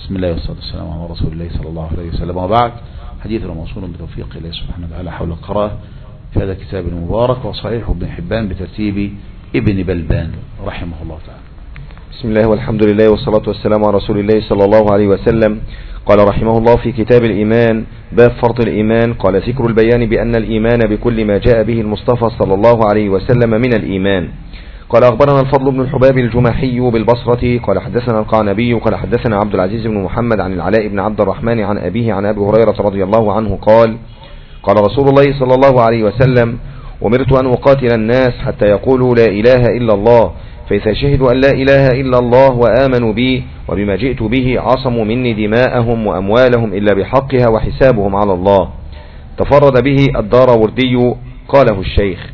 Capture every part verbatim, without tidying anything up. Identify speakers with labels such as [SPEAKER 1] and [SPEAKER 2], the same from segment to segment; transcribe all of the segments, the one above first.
[SPEAKER 1] بسم الله والصلاة والسلام على رسول الله صلى الله عليه وسلم، وبعد. حديثنا موصول بتوفيق الله سبحانه وتعالى حول القراءة في هذا الكتاب المبارك، وصحيح ابن حبان بترتيب ابن بلبان رحمه الله تعالى.
[SPEAKER 2] بسم الله والحمد لله والصلاة والسلام على رسول الله صلى الله عليه وسلم. قال رحمه الله في كتاب الإيمان باب فرض الإيمان. قال ذكر البيان بأن الإيمان بكل ما جاء به المصطفى صلى الله عليه وسلم من الإيمان. قال أخبرنا الفضل بن الحباب الجماحي بالبصرة قال حدثنا القعنبي قال حدثنا عبد العزيز بن محمد عن العلاء بن عبد الرحمن عن أبيه عن أبي هريرة رضي الله عنه قال قال رسول الله صلى الله عليه وسلم أمرت أن أقاتل الناس حتى يقولوا لا إله إلا الله، فإذا شهدوا أن لا إله إلا الله وآمنوا بي وبما جئت به عصموا مني دماءهم وأموالهم إلا بحقها وحسابهم على الله. تفرد به الداراوردي قاله الشيخ.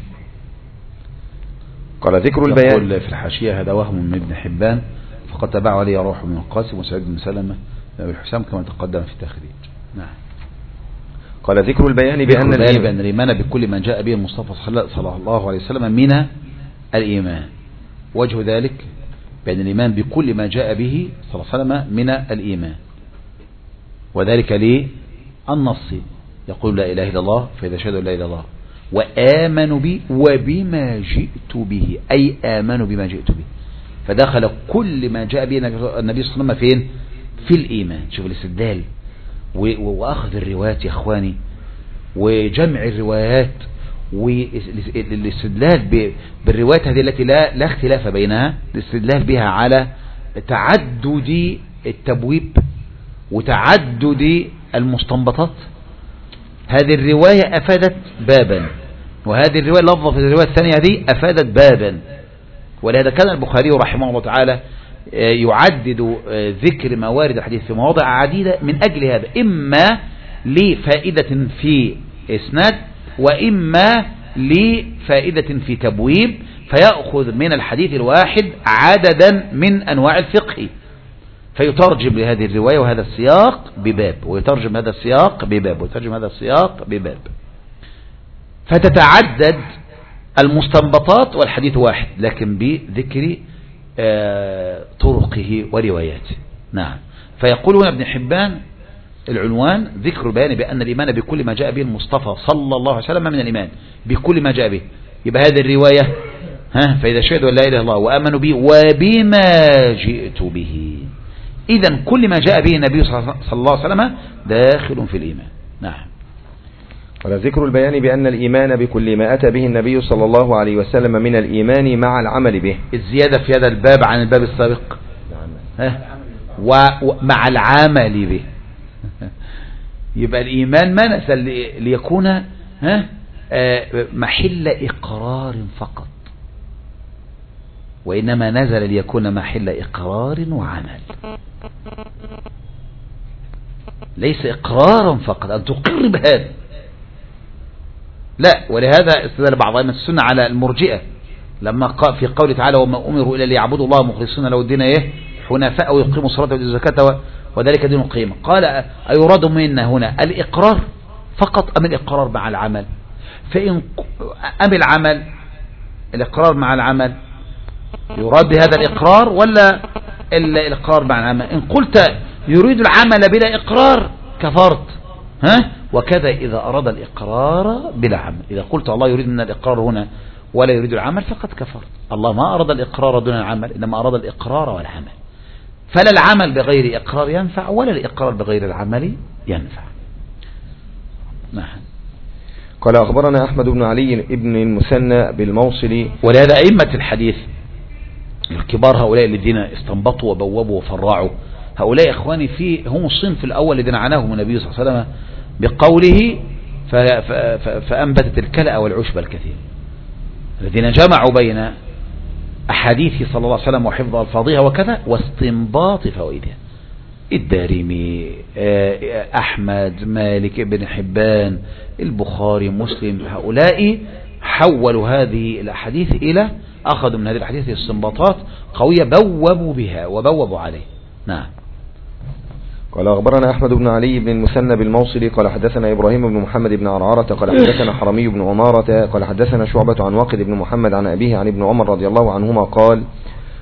[SPEAKER 2] قال ذكر البيان.
[SPEAKER 1] يقول في الحاشية هذا وهم من ابن حبان، فقد تبع عليه روح بن القاسم وسعيد بن سلمة بن الحسام كما تقدم في التخريج. نعم.
[SPEAKER 2] قال ذكر البيان بأن,
[SPEAKER 1] بأن الإيمان بكل ما جاء به المصطفى صلى الله عليه وسلم من الإيمان. وجه ذلك بأن الإيمان بكل ما جاء به صلى الله عليه وسلم من الإيمان، وذلك للنص يقول لا إله إلا الله، فإذا شهدوا لا إله إلا الله وآمنوا بي وبما جئت به، أي آمنوا بما جئت به، فدخل كل ما جاء به النبي صلى الله عليه وسلم فين؟ في الإيمان. شوف الاستدلال وأخذ الروايات يا أخواني وجمع الروايات والاستدلال بالروايات هذه التي لا, لا اختلاف بينها، الاستدلال بها على تعدد التبويب وتعدد المستنبطات. هذه الرواية أفادت بابا، وهذه الرواية لفظة في الرواية الثانية دي أفادت بابا، ولهذا كان البخاري رحمه الله تعالى يعدد ذكر موارد الحديث في مواضع عديدة من أجل هذا، إما لفائدة في إسناد وإما لفائدة في تبويب، فيأخذ من الحديث الواحد عددا من أنواع الفقه فيترجم لهذه الرواية وهذا السياق بباب، ويترجم هذا السياق بباب، ويترجم هذا السياق بباب، فتتعدد المستنبطات والحديث واحد لكن بذكر آه طرقه ورواياته. نعم. فيقول هنا ابن حبان العنوان ذكر البيان بأن الإيمان بكل ما جاء به المصطفى صلى الله عليه وسلم من الإيمان بكل ما جاء به. يبقى هذه الرواية ها فإذا شهدوا لا إله إلا الله وآمنوا به وبما جئت به، إذن كل ما جاء به النبي صلى الله عليه وسلم داخل في الإيمان. نعم.
[SPEAKER 2] ولا ذكر البيان بأن الإيمان بكل ما أتى به النبي صلى الله عليه وسلم من الإيمان مع العمل به.
[SPEAKER 1] الزيادة في هذا الباب عن الباب السابق ومع العمل به. يبقى الإيمان ما نزل ليكون ها محل إقرار فقط، وإنما نزل ليكون محل إقرار وعمل، ليس إقرارا فقط أن تقر بهذا، لا. ولهذا استدل بعض أئمة السنة على المرجئة لما قال في قوله تعالى وما أمروا إلا ليعبدوا الله مخلصين له الدين إيه حنفاء ويقيموا الصلاة ويؤتوا الزكاة وذلك دين القيمة. قال أيراد منا هنا الإقرار فقط أم الإقرار مع العمل؟ فإن أم العمل الإقرار مع العمل يراد بهذا الإقرار ولا الإقرار مع العمل؟ إن قلت يريد العمل بلا إقرار كفرت، ها؟ وكذا إذا أراد الإقرار بلا عمل، إذا قلت الله يريد من الإقرار هنا ولا يريد العمل فقد كفرت. الله ما أراد الإقرار دون العمل، إنما أراد الإقرار والعمل، فلا العمل بغير إقرار ينفع ولا الإقرار بغير العمل ينفع. نعم.
[SPEAKER 2] قال أخبرنا أحمد بن علي ابن المثنى بالموصلي.
[SPEAKER 1] ولهذا أئمة الحديث الكبار هؤلاء الذين استنبطوا وبوبوا وفرعوا، هؤلاء إخواني في هم الصنف الأول الذين عناهم النبي صلى الله عليه وسلم بقوله فأنبتت الكلأ والعشب الكثير، الذين جمعوا بين أحاديث صلى الله عليه وسلم وحفظ ألفاظها وكذا واستنباط فوائدها. الدارمي، أحمد، مالك، ابن حبان، البخاري، مسلم، هؤلاء حولوا هذه الأحاديث إلى أخذوا من هذه الأحاديث استنباطات قوية بوبوا بها وبوبوا عليه. نعم.
[SPEAKER 2] قال أخبرنا أحمد بن علي بن المثنى بالموصلي قال حدثنا إبراهيم بن محمد بن عرعرة قال حدثنا حرمي بن عمارة قال حدثنا شعبة عن واقد بن محمد عن أبيه عن ابن عمر رضي الله عنهما قال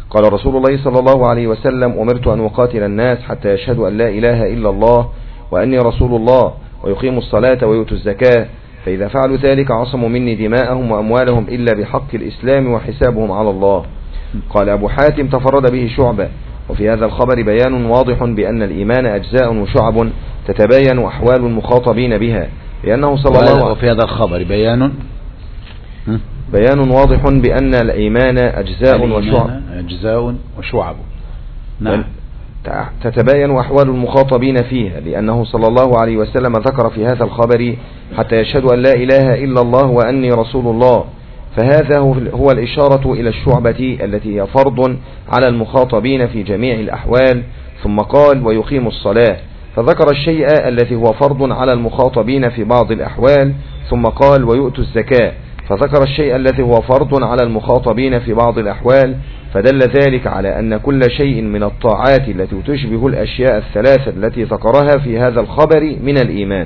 [SPEAKER 2] قال رسول الله صلى الله عليه وسلم: أمرت أن أقاتل الناس حتى يشهدوا أن لا إله إلا الله وأني رسول الله ويقيموا الصلاة ويؤتوا الزكاة، فإذا فعلوا ذلك عصموا مني دماءهم وأموالهم إلا بحق الإسلام وحسابهم على الله. قال أبو حاتم: تفرد به شعبة. وفي هذا الخبر بيان واضح بأن الإيمان أجزاء وشعب تتباين أحوال المخاطبين بها، لأنه صلى الله عليه وسلم.
[SPEAKER 1] وفي هذا الخبر بيان
[SPEAKER 2] بيان واضح بأن الإيمان أجزاء وشعب
[SPEAKER 1] أجزاء وشعب نعم.
[SPEAKER 2] تتباين أحوال المخاطبين فيها، لأنه صلى الله عليه وسلم ذكر في هذا الخبر: حتى يشهدوا أن لا إله إلا الله وأني رسول الله. فهذا هو الإشارة إلى الشعبة التي هي فرض على المخاطبين في جميع الأحوال. ثم قال: ويقيم الصلاة، فذكر الشيء الذي هو فرض على المخاطبين في بعض الأحوال. ثم قال: ويؤتوا الزكاة، فذكر الشيء الذي هو فرض على المخاطبين في بعض الأحوال. فدل ذلك على أن كل شيء من الطاعات التي تشبه الأشياء الثلاثة التي ذكرها في هذا الخبر من الإيمان.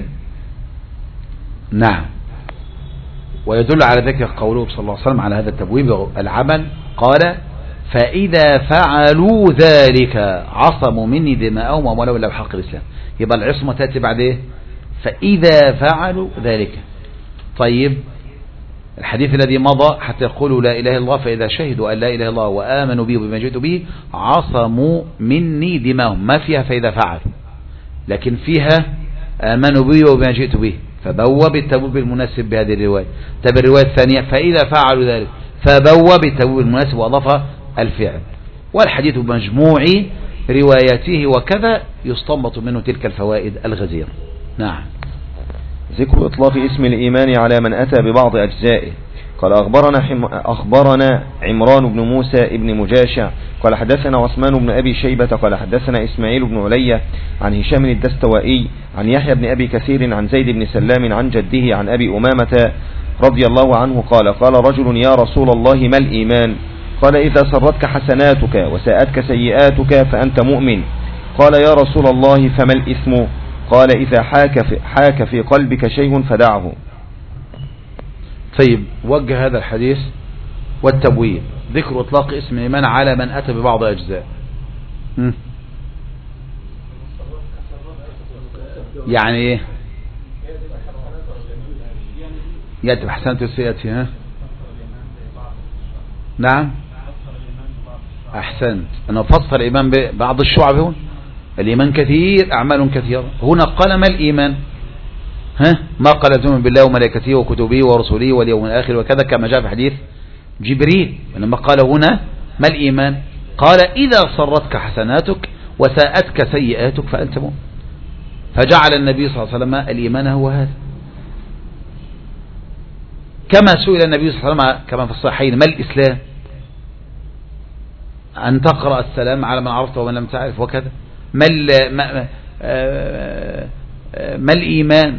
[SPEAKER 1] نعم. ويدل على ذلك قوله صلى الله عليه وسلم على هذا التبويب العمل، قال: فإذا فعلوا ذلك عصموا مني دماءهم وأموالهم إلا بحق الإسلام. يبقى العصمة تأتي بعد إيه؟ فإذا فعلوا ذلك. طيب، الحديث الذي مضى: حتى يقولوا لا إله إلا الله، فإذا شهدوا أن لا إله إلا الله وآمنوا به وبما جئت به عصموا مني دماءهم، ما فيها فإذا فعلوا، لكن فيها آمنوا به وبما جئت به، فبوب التبويب المناسب بهذه الرواية. طب الرواية الثانية: فإذا فعلوا ذلك، فبوب التبويب المناسب وأضاف الفعل. والحديث بمجموع رواياته وكذا يستنبط منه تلك الفوائد الغزيرة. نعم.
[SPEAKER 2] ذكر إطلاق اسم الإيمان على من أتى ببعض أجزائه. قال: أخبرنا, حم... أخبرنا عمران بن موسى ابن مجاشع قال حدثنا عثمان بن أبي شيبة قال حدثنا إسماعيل بن علية عن هشام الدستوائي عن يحيى بن أبي كثير عن زيد بن سلام عن جده عن أبي أمامة رضي الله عنه قال: قال رجل: يا رسول الله، ما الإيمان؟ قال: إذا سرتك حسناتك وساءتك سيئاتك فأنت مؤمن. قال: يا رسول الله، فما الإثم؟ قال: إذا حاك في, حاك في قلبك شيء فدعه.
[SPEAKER 1] طيب، وجه هذا الحديث والتبويب ذكر إطلاق اسم الإيمان على من أتى ببعض أجزاء. م? يعني إيه؟ يأتي بحسنات السيئات. ها؟ نعم، أحسنت. أنا فسر الإيمان ببعض الشعب. هون الإيمان كثير، أعمال كثيرة. هنا قال: ما الإيمان؟ ها؟ ما قال: تؤمن بالله وملائكته وكتبه ورسله واليوم الآخر وكذا، كما جاء في حديث جبريل. لما قال هنا ما الإيمان؟ قال: إذا سرتك حسناتك وساءتك سيئاتك فأنت مؤمن. فجعل النبي صلى الله عليه وسلم الإيمان هو هذا. كما سئل النبي صلى الله عليه وسلم كما في الصحيحين: ما الإسلام؟ أن تقرأ السلام على من عرفت ومن لم تعرف وكذا. ما, ما, ما الإيمان؟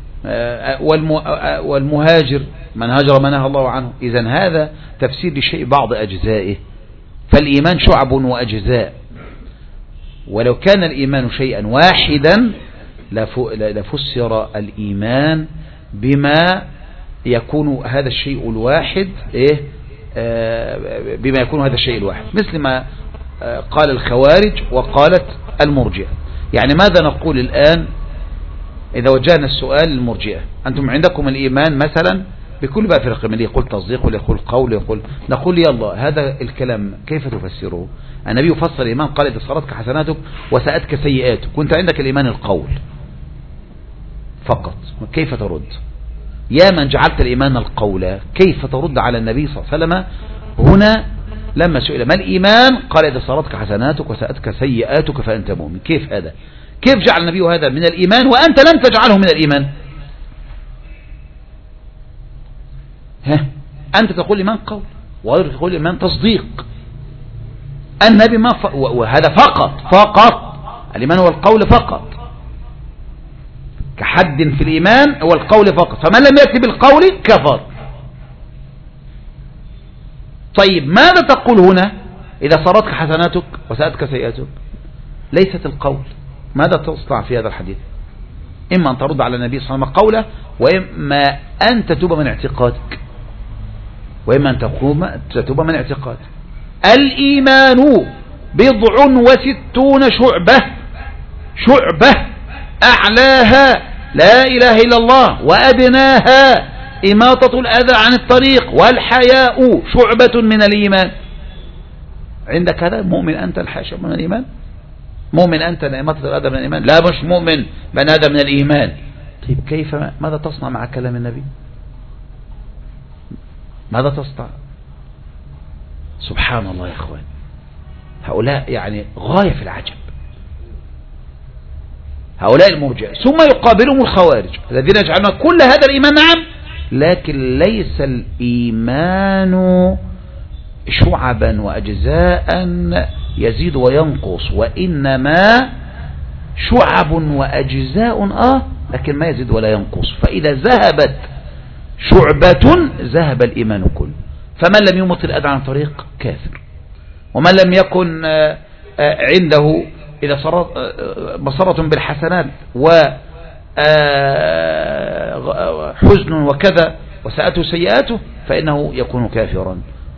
[SPEAKER 1] والمهاجر من هاجر ما نهى الله عنه. إذن هذا تفسير لشيء بعض أجزائه. فالإيمان شعب وأجزاء، ولو كان الإيمان شيئا واحدا لفسر الإيمان بما يكون هذا الشيء الواحد إيه بما يكون هذا الشيء الواحد، مثل ما قال الخوارج وقالت المرجئة. يعني ماذا نقول الآن إذا وجهنا السؤال للمرجئة؟ أنتم عندكم الإيمان مثلا بكل بقى فرق، من يقول تصديق ولا يقول قول يقول، نقول يلا هذا الكلام كيف تفسره؟ النبي يفسر الإيمان قال: إذا صارتك حسناتك وساءتك سيئاتك. كنت عندك الإيمان القول فقط، كيف ترد؟ يا من جعلت الإيمان القول، كيف ترد على النبي صلى الله عليه وسلم هنا لما سئل ما الإيمان؟ قال: إذا صارتك حسناتك وساءتك سيئاتك فأنت مؤمن. كيف هذا؟ كيف جعل النبي هذا من الإيمان وأنت لم تجعله من الإيمان؟ ها؟ أنت تقول إيمان قول وغيرك تقول إيمان تصديق. النبي ما ف... وهذا فقط فقط الإيمان هو القول فقط، كحد في الإيمان هو القول فقط، فمن لم يأتي بالقول كفر. طيب ماذا تقول هنا؟ إذا صارتك حسناتك وساءتك سيئاتك، ليست القول. ماذا تصنع في هذا الحديث؟ إما أن ترد على النبي صلى الله عليه وسلم قوله، وإما أن تتوب من اعتقادك، وإما أن تقوم تتوب من اعتقادك. الإيمان بضع وستون شعبة، شعبة أعلاها لا إله إلا الله وأدناها إماطة الأذى عن الطريق والحياء شعبة من الإيمان. عندك هذا مؤمن أنت الحاشا من الإيمان؟ مؤمن أنت إماطة الأذى من الإيمان؟ لا مش مؤمن بأن هذا من الإيمان. طيب كيف ماذا تصنع مع كلام النبي؟ ماذا تصنع؟ سبحان الله يا أخوان، هؤلاء يعني غاية في العجب، هؤلاء المرجئة. ثم يقابلهم الخوارج الذين يجعلون كل هذا الإيمان نعم، لكن ليس الإيمان شعبا وأجزاء يزيد وينقص، وإنما شعب وأجزاء آه لكن ما يزيد ولا ينقص. فإذا ذهبت شعبة ذهب الإيمان كله. فمن لم يمط الأذى عن طريق كافر، ومن لم يكن عنده إذا صارت بصرة بالحسنات وحزن وكذا وساءته سيئاته فإنه يكون كافرا،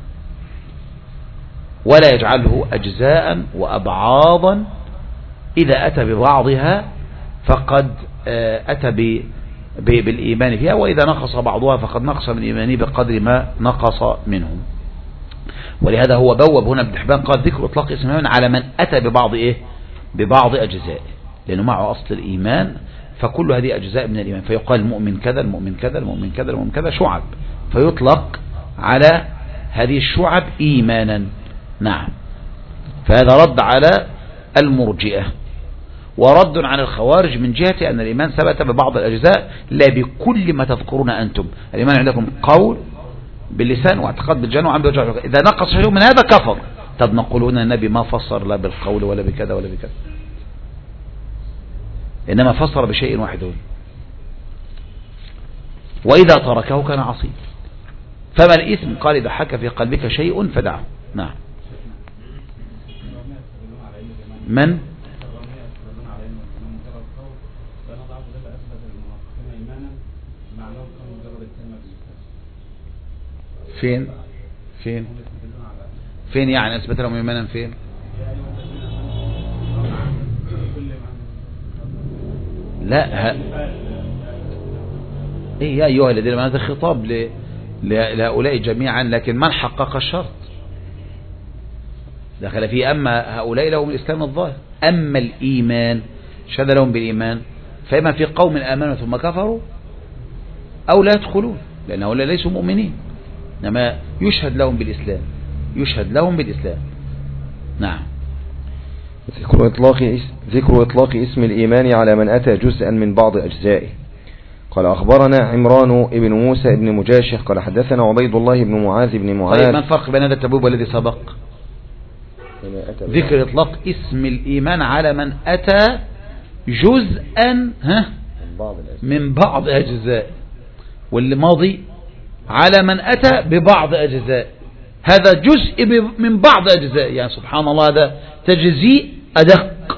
[SPEAKER 1] ولا يجعله أجزاء وأبعاضا. إذا أتى ببعضها فقد أتى بالإيمان فيها، وإذا نقص بعضها فقد نقص من إيمانه بقدر ما نقص منهم. ولهذا هو بوب هنا ابن حبان قال ذكر إطلاق اسم الإيمان على من أتى ببعض إيه ببعض أجزائه، لأنه معه أصل الإيمان، فكل هذه أجزاء من الإيمان. فيقال المؤمن كذا المؤمن كذا المؤمن كذا المؤمن كذا شعب، فيطلق على هذه الشعب إيمانا. نعم. فهذا رد على المرجئة، ورد على الخوارج من جهة أن الإيمان ثبت ببعض الأجزاء لا بكل ما تذكرون أنتم. الإيمان عندكم قول باللسان واعتقاد بالجنة وعمل وجه، إذا نقص شيء من هذا كفر. طب نقولون النبي ما فسر لا بالقول ولا بكذا ولا بكذا، إنما فسر بشيء واحد، وإذا تركه كان عصيا. فما الإثم؟ قال إذا حك في قلبك شيء فدعه. نعم. من فين فين فين يعني أثبت لهم إيمانا فين؟ لا ها. إيه يا أيها الذين آمنوا، هذا خطاب ل... لهؤلاء جميعا، لكن من حقق الشرط دخل فيه. أما هؤلاء لهم الإسلام الظاهر، أما الإيمان شهد لهم بالإيمان، فإما في قوم آمنوا ثم كفروا أو لا يدخلون، لأن هؤلاء ليسوا مؤمنين، إنما يشهد لهم بالإسلام، يشهد لهم بالإسلام. نعم.
[SPEAKER 2] ذكر إطلاق ذكر إطلاق اسم الإيمان على من أتى جزءا من بعض أجزائه. قال أخبرنا عمران ابن موسى ابن مجاشح قال حدثنا عبيد الله بن معاذ بن معاذ.
[SPEAKER 1] طيب ما الفرق بين هذا التبويب والذي سبق؟ ذكر إطلاق اسم الإيمان على من أتى جزءا ها من بعض أجزاء، واللي ماضي على من أتى ببعض أجزاء. هذا جزء من بعض أجزاء، يعني سبحان الله هذا تجزيء أدق.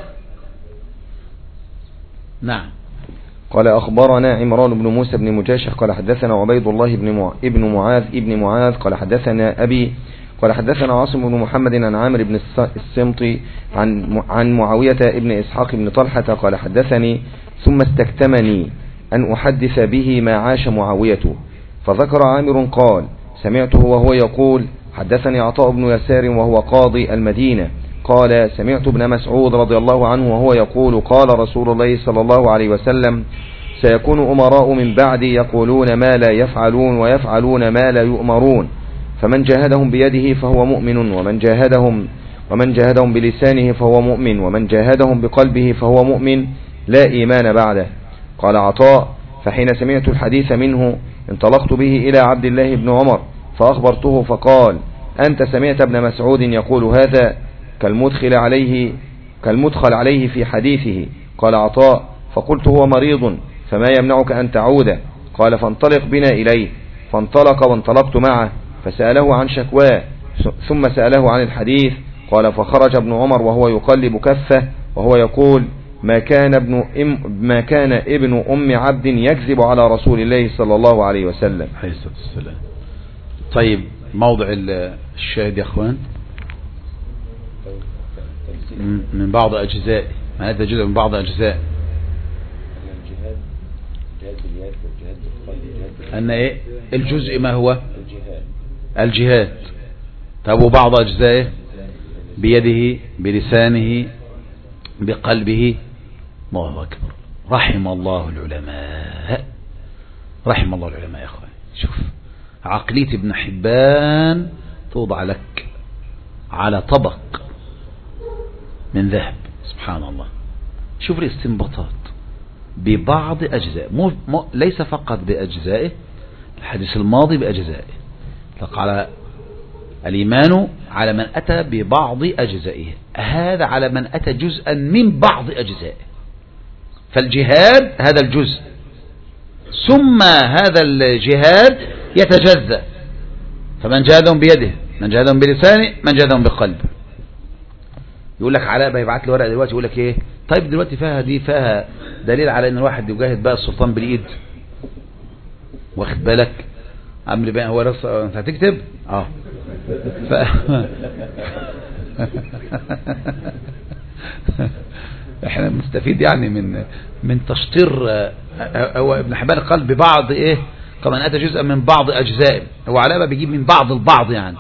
[SPEAKER 1] نعم.
[SPEAKER 2] قال أخبرنا عمران بن موسى بن مجاشح قال حدثنا عبيد الله بن مع... ابن معاذ ابن معاذ قال حدثنا أبي قال حدثنا عاصم بن محمد عن عامر بن السمطي عن عن معاوية ابن إسحاق بن طلحة قال حدثني ثم استكتمني أن أحدث به ما عاش معاوية، فذكر عامر قال سمعته وهو يقول حدثني عطاء بن يسار وهو قاضي المدينة قال سمعت ابن مسعود رضي الله عنه وهو يقول قال رسول الله صلى الله عليه وسلم سيكون أمراء من بعدي يقولون ما لا يفعلون ويفعلون ما لا يؤمرون، فمن جاهدهم بيده فهو مؤمن، ومن جاهدهم ومن جاهدهم بلسانه فهو مؤمن، ومن جاهدهم بقلبه فهو مؤمن لا إيمان بعده. قال عطاء فحين سمعت الحديث منه انطلقت به إلى عبد الله بن عمر فأخبرته فقال أنت سمعت ابن مسعود يقول هذا كالمدخل عليه كالمدخل عليه في حديثه. قال عطاء فقلت هو مريض فما يمنعك أن تعود؟ قال فانطلق بنا إليه، فانطلق وانطلقت معه فسأله عن شكواه ثم سأله عن الحديث. قال فخرج ابن عمر وهو يقلب كفه وهو يقول ما كان ابن ام ما كان ابن ام عبد يكذب على رسول الله صلى الله عليه وسلم.
[SPEAKER 1] طيب موضع الشاهد يا اخوان من بعض أجزاء، معناتها جزء من بعض أجزاء. أن إيه الجزء ما هو الجهاد. طب وبعض أجزائه بيده بلسانه بقلبه. الله أكبر. رحم الله العلماء، رحم الله العلماء يا أخوان. شوف عقلية ابن حبان توضع لك على طبق من ذهب، سبحان الله. شوف الاستنباطات ببعض أجزاء، مو مو ليس فقط بأجزائه، الحديث الماضي بأجزائه. لق على الإيمان على من أتى ببعض أجزائه، هذا على من أتى جزءا من بعض أجزائه. فالجهاد هذا الجزء، ثم هذا الجهاد يتجزأ. فمن جاهدهم بيده، من جاهدهم بلسانه، من جاهدهم بقلبه. يقول لك علاء بقى يبعت لي ورقه دلوقتي يقول لك ايه، طيب دلوقتي فيها دي فيها دليل على ان الواحد يجاهد بقى السلطان بالايد، واخد بالك عمرو بقى هو رص... انت هتكتب اه ف... احنا بنستفيد يعني من من تشطير. هو ابن حبان قال ببعض ايه، كمان اتى جزءا من بعض اجزاء، هو علاء بقى بيجيب من بعض البعض يعني،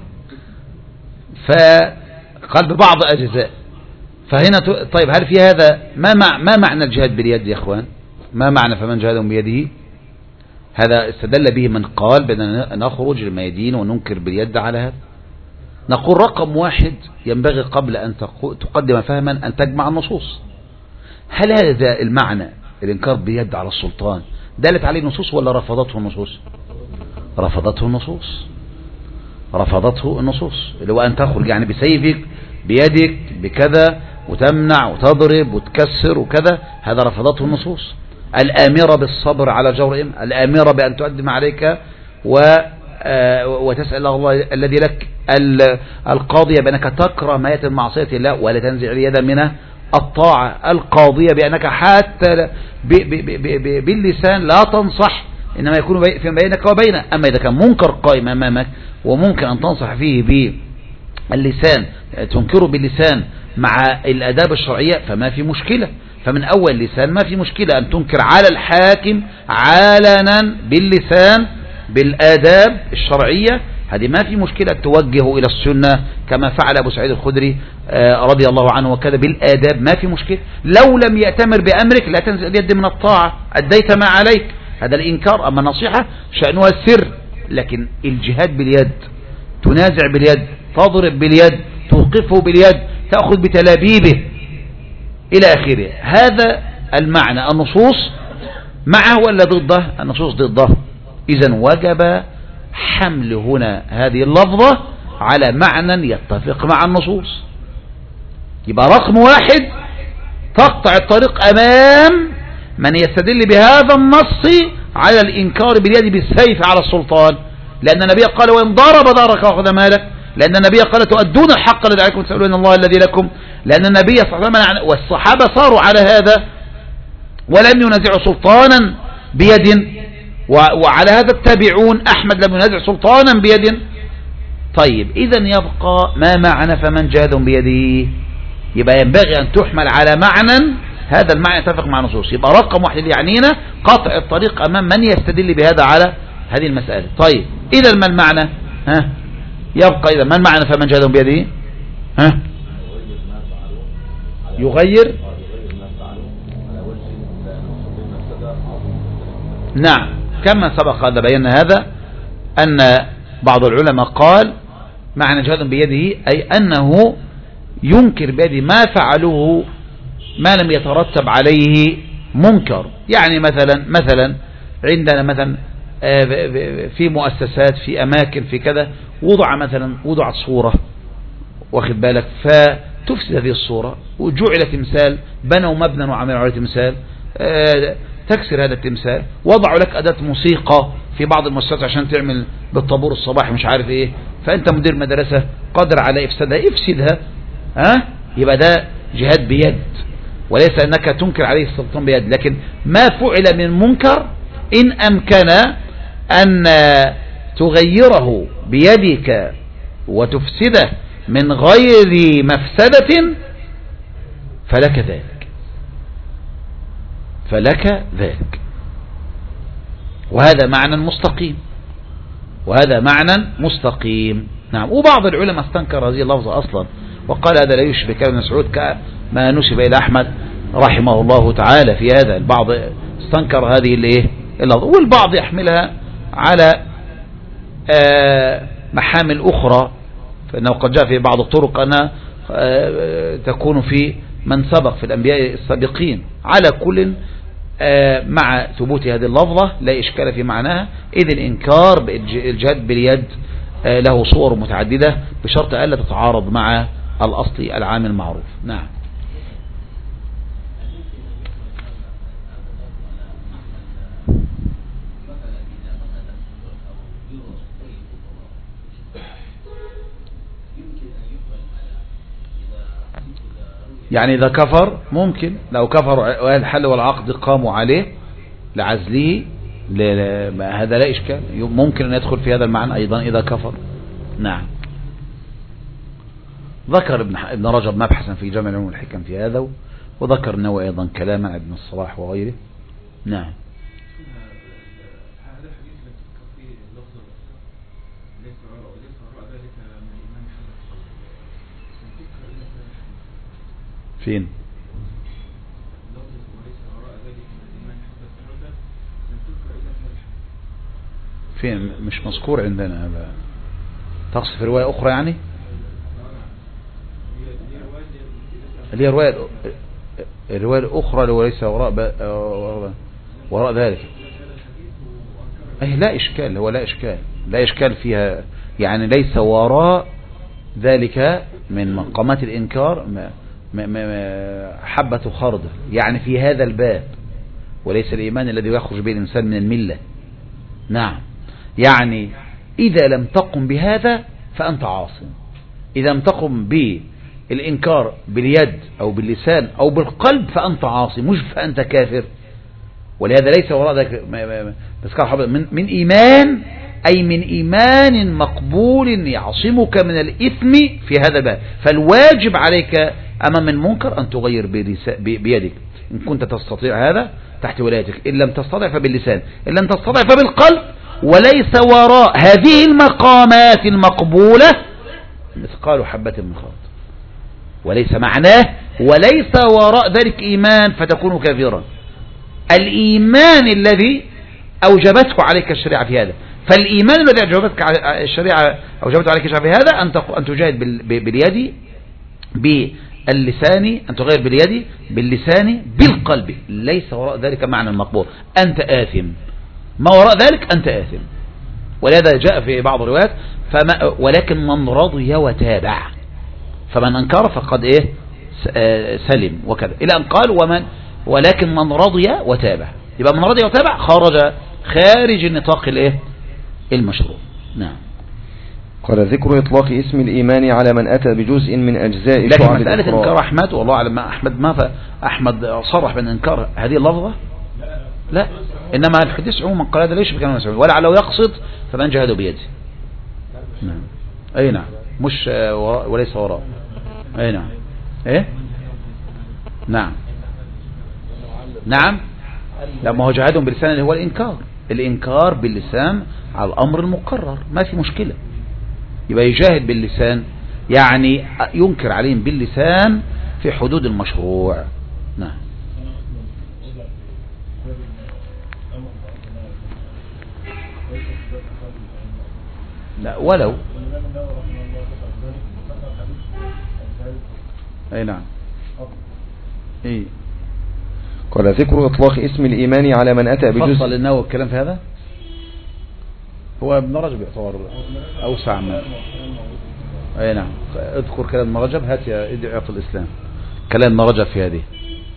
[SPEAKER 1] فقال ببعض اجزاء. فهنا طيب هل في هذا ما مع ما معنى الجهاد باليد يا اخوان؟ ما معنى فمن جاهدهم بيده؟ هذا استدل به من قال بدنا نخرج للميادين وننكر باليد على هذا. نقول رقم واحد ينبغي قبل أن تقدم فهما أن تجمع النصوص. هل هذا المعنى الإنكار باليد على السلطان دالت عليه نصوص ولا رفضته النصوص؟ رفضته النصوص، رفضته النصوص، اللي هو أن تخرج يعني بسيفك بيدك بكذا وتمنع وتضرب وتكسر وكذا، هذا رفضته النصوص. الآمرة بالصبر على جورهم، الآمرة بأن تقدم عليك و وتسأل الله الذي لك، القاضية بأنك تكره ما يتم معصية الله ولا تنزع اليد من الطاعة، القاضية بأنك حتى باللسان لا تنصح، إنما يكون في بينك وبينه. أما إذا كان منكر قائم أمامك وممكن أن تنصح فيه باللسان، تنكره باللسان مع الأداب الشرعية فما في مشكلة. فمن أول لسان ما في مشكلة أن تنكر على الحاكم علنا باللسان بالآداب الشرعية، هذه ما في مشكلة. توجهه إلى السنة كما فعل أبو سعيد الخدري رضي الله عنه وكذا بالآداب، ما في مشكلة. لو لم يأتمر بأمرك لا تنزع اليد من الطاعة، أديت ما عليك، هذا الإنكار. أما النصيحة شأنها السر، لكن الجهاد باليد، تنازع باليد، تضرب باليد، توقفه باليد، تأخذ بتلابيبه إلى آخره، هذا المعنى. النصوص معه ولا ضده؟ النصوص ضده. إذن وجب حمل هنا هذه اللفظة على معنى يتفق مع النصوص. يبقى رقم واحد تقطع الطريق أمام من يستدل بهذا النص على الإنكار باليد بالسيف على السلطان، لأن النبي قال وإن ضرب دارك وأخذ مالك، لأن النبي قال تؤدون الحق الذي عليكم تسألون الله الذي لكم، لأن النبي صلى الله عليه وسلم والصحابة صاروا على هذا ولم ينازعوا سلطانا بيد، وعلى هذا التابعون أحمد لم ينازع سلطانا بيد. طيب إذن يبقى ما معنى فمن جاهدهم بيده؟ يبقى ينبغي أن تحمل على معنى، هذا المعنى يتفق مع نصوص. يبقى رقم واحد يعنينا قطع الطريق أمام من يستدل بهذا على هذه المسألة. طيب إذا ما المعنى؟ ها يبقى إذا ما المعنى فمن جاهدهم بيده؟ ها يغير. نعم كما سبق هذا بينا هذا أن بعض العلماء قال معنى جهاد بيده أي أنه ينكر بيده ما فعلوه ما لم يترتب عليه منكر. يعني مثلا مثلا عندنا مثلا في مؤسسات في أماكن في كذا وضع مثلا وضعت صورة، واخد بالك، فتفسد هذه الصورة وجعل تمثال، بنوا مبنى وعملوا عليه تمثال، تكسر هذا التمثال، وضعوا لك أداة موسيقى في بعض المؤسسات عشان تعمل بالطابور الصباحي مش عارف ايه، فأنت مدير مدرسة قادر على إفسادها، افسدها. ها يبقى ده جهاد بيد، وليس أنك تنكر عليه السلطان بيد. لكن ما فعل من منكر إن أمكن أن تغيره بيدك وتفسده من غير مفسدة فلك ذلك، فلك ذلك. وهذا معنى مستقيم، وهذا معنى مستقيم. نعم. وبعض العلماء استنكر هذه اللفظة أصلا وقال هذا لا يشبه كلام ابن مسعود كما نسب إلى أحمد رحمه الله تعالى في هذا. البعض استنكر هذه الايه اللفظة، والبعض يحملها على آه محامل أخرى، فإنه قد جاء في بعض الطرق أنها آه تكون في من سبق في الأنبياء السابقين. على كل آه مع ثبوت هذه اللفظة لا إشكال في معناها، إذ الإنكار بالجهاد باليد آه له صور متعددة بشرط ألا تتعارض مع الأصل العام المعروف. نعم. يعني إذا كفر ممكن، لو كفر الحل والعقد قاموا عليه لعزله هذا لا إشكال، ممكن أن يدخل في هذا المعنى أيضا إذا كفر. نعم. ذكر ابن ابن رجب مبحثا في جامع العلوم والحكم في هذا، وذكر النووي أيضا كلاما ابن الصلاح وغيره. نعم. فين؟ فين؟ مش مذكور عندنا هذا. تقصد في رواية أخرى يعني؟ اللي هي رواية الرواية الأخرى اللي وليس وراء وراء ذلك. أي لا إشكال، هو لا إشكال، لا إشكال فيها، يعني ليس وراء ذلك من مقامات الإنكار حبة خردل، يعني في هذا الباب، وليس الإيمان الذي يخرج به الإنسان من الملة. نعم. يعني إذا لم تقم بهذا فأنت عاصم، إذا لم تقم بالإنكار باليد أو باللسان أو بالقلب فأنت عاصم، مش فأنت كافر. ولهذا ليس وراء ذلك من, من إيمان، أي من إيمان مقبول يعصمك من الإثم في هذا الباب. فالواجب عليك أمام المنكر أن تغير بيدك إن كنت تستطيع هذا تحت ولايتك، إن لم تستطع فباللسان، إن لم تستطع فبالقلب. وليس وراء هذه المقامات المقبولة مثقال حبة من خردل، وليس معناه وليس وراء ذلك إيمان فتكون كافرا. الإيمان الذي أوجبته عليك الشريعة في هذا، فالإيمان الذي أوجبتك الشريعة أوجبته عليك الشريعة في هذا أن أن تجاهد باليد باللسان، أن تغير باليد باللسان بالقلب. ليس وراء ذلك معنى المقبول، أنت آثم، ما وراء ذلك أنت آثم. ولهذا جاء في بعض الروايات فما ولكن من رضي وتابع، فمن أنكر فقد إيه سلم وكذا، إلى أن قال ومن ولكن من رضي وتابع، يبقى من رضي وتابع خرج خارج النطاق الإيه المشروع. نعم.
[SPEAKER 2] قال ذكر إطلاق اسم الإيمان على من أتى بجزء من أجزاء
[SPEAKER 1] لكن مسألة إنكار أحمد والله أعلم أحمد ما أحمد صرح بأن إنكار هذه اللفظة لا، إنما الحديث عموما قال هذا ليش بكلام مسعود، ولا لو يقصد فمن جهده بيده. نعم. أي نعم، مش وراء وليس وراء. أي نعم. إيه نعم نعم. لما هو جهادهم باللسان اللي هو الإنكار، الإنكار باللسان على الأمر المقرر ما في مشكلة، يبقى يجاهد باللسان يعني ينكر عليهم باللسان في حدود المشروع. نعم. لا ولو اي نعم اي.
[SPEAKER 2] قال ذكر اطلاق اسم الايمان على من اتى بجزء.
[SPEAKER 1] فصل النووي الكلام في هذا، هو ابن رجب يعتبر اوسع ما. اي نعم. اذكر كلام ابن رجب، هات يا ادعي الاسلام كلام ابن رجب في هذه.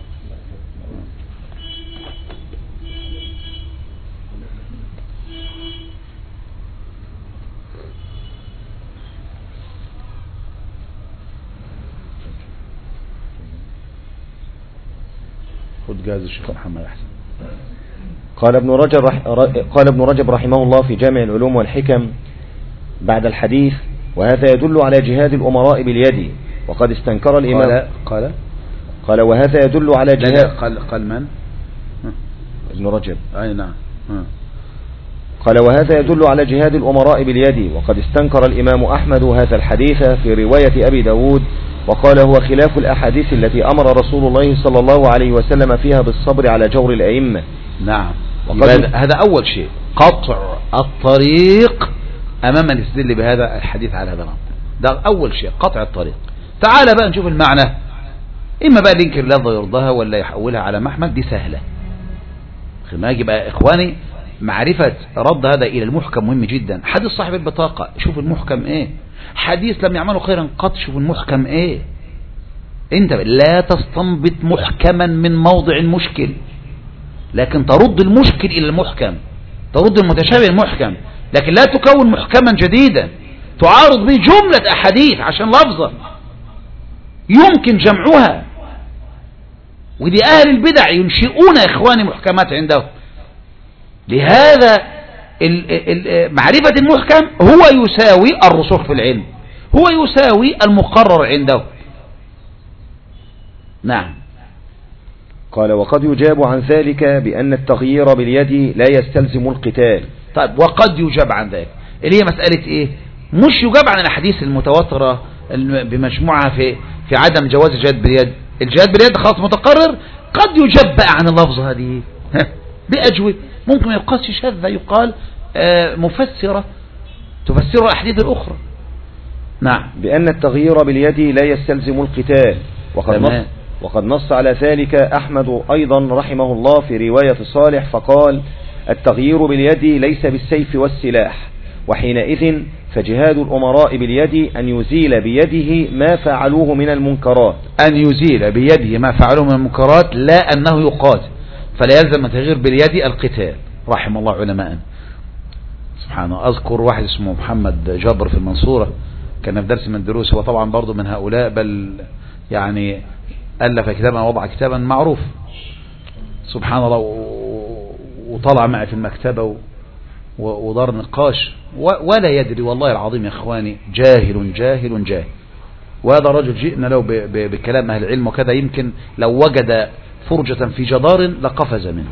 [SPEAKER 1] خد جاز الشيخ محمد أحسن.
[SPEAKER 2] قال ابن رجب رح... قال ابن رجب رحمه الله في جامع العلوم والحكم بعد الحديث وهذا يدل على جهاد الأمراء باليد، وقد استنكر الإمام
[SPEAKER 1] قال قال,
[SPEAKER 2] قال وهذا يدل على جهاد
[SPEAKER 1] قال, قال من
[SPEAKER 2] ابن رجب
[SPEAKER 1] أي نعم
[SPEAKER 2] قال وهذا يدل على جهاد الأمراء باليد، وقد استنكر الإمام أحمد هذا الحديث في رواية أبي داود، وقال هو خلاف الأحاديث التي أمر رسول الله صلى الله عليه وسلم فيها بالصبر على جور الأئمة.
[SPEAKER 1] نعم. هذا أول شيء قطع الطريق أمام من يستدل بهذا الحديث على هذا الأمر، ده أول شيء قطع الطريق. تعال بقى نشوف المعنى، إما بقى ينكر لفظ يرضاها ولا يحولها على محمد، دي سهلة. ما يجب بقى إخواني معرفة رد هذا إلى المحكم مهم جدا. حديث صاحب البطاقة شوف المحكم إيه، حديث لم يعملوا خيرا قط شوف المحكم إيه. أنت لا تستنبط محكما من موضع مشكل، لكن ترد المشكل إلى المحكم، ترد المتشابه المحكم، لكن لا تكون محكما جديدا تعارض به جملة أحاديث عشان لفظة يمكن جمعها. ودي أهل البدع ينشئون إخواني محكمات عندهم. لهذا ال ال معرفة المحكم هو يساوي الرسوخ في العلم، هو يساوي المقرر عنده. نعم.
[SPEAKER 2] قال وقد يجاب عن ذلك بأن التغيير باليد لا يستلزم القتال.
[SPEAKER 1] طيب وقد يجاب عن ذلك اللي هي مسألة ايه؟ مش يجاب عن الأحاديث المتواترة بمجموعة في في عدم جواز الجهاد باليد. الجهاد باليد خلاص متقرر. قد يجاب بقى عن اللفظة هذه بأجوبة ممكن ما يقاس شاذة، يقال مفسرة تفسر الأحاديث الأخرى. نعم.
[SPEAKER 2] بأن التغيير باليد لا يستلزم القتال، وقد نص وقد نص على ذلك أحمد أيضا رحمه الله في رواية صالح فقال التغيير باليد ليس بالسيف والسلاح، وحينئذ فجهاد الأمراء باليد أن يزيل بيده ما فعلوه من المنكرات.
[SPEAKER 1] أن يزيل بيده ما فعلوه من المنكرات لا أنه يقاتل، فلا يلزم التغيير باليد القتال. رحم الله علماء. سبحانه. أذكر واحد اسمه محمد جابر في المنصورة كان في درس من الدروس، هو طبعا برضو من هؤلاء، بل يعني ألف كتابا وضع كتابا معروف سبحان الله، وطلع معي في المكتبة ودار نقاش ولا يدري والله العظيم يا إخواني، جاهل جاهل جاهل. وهذا رجل جئنا له بكلام أهل العلم وكذا، يمكن لو وجد فرجة في جدار لقفز منه.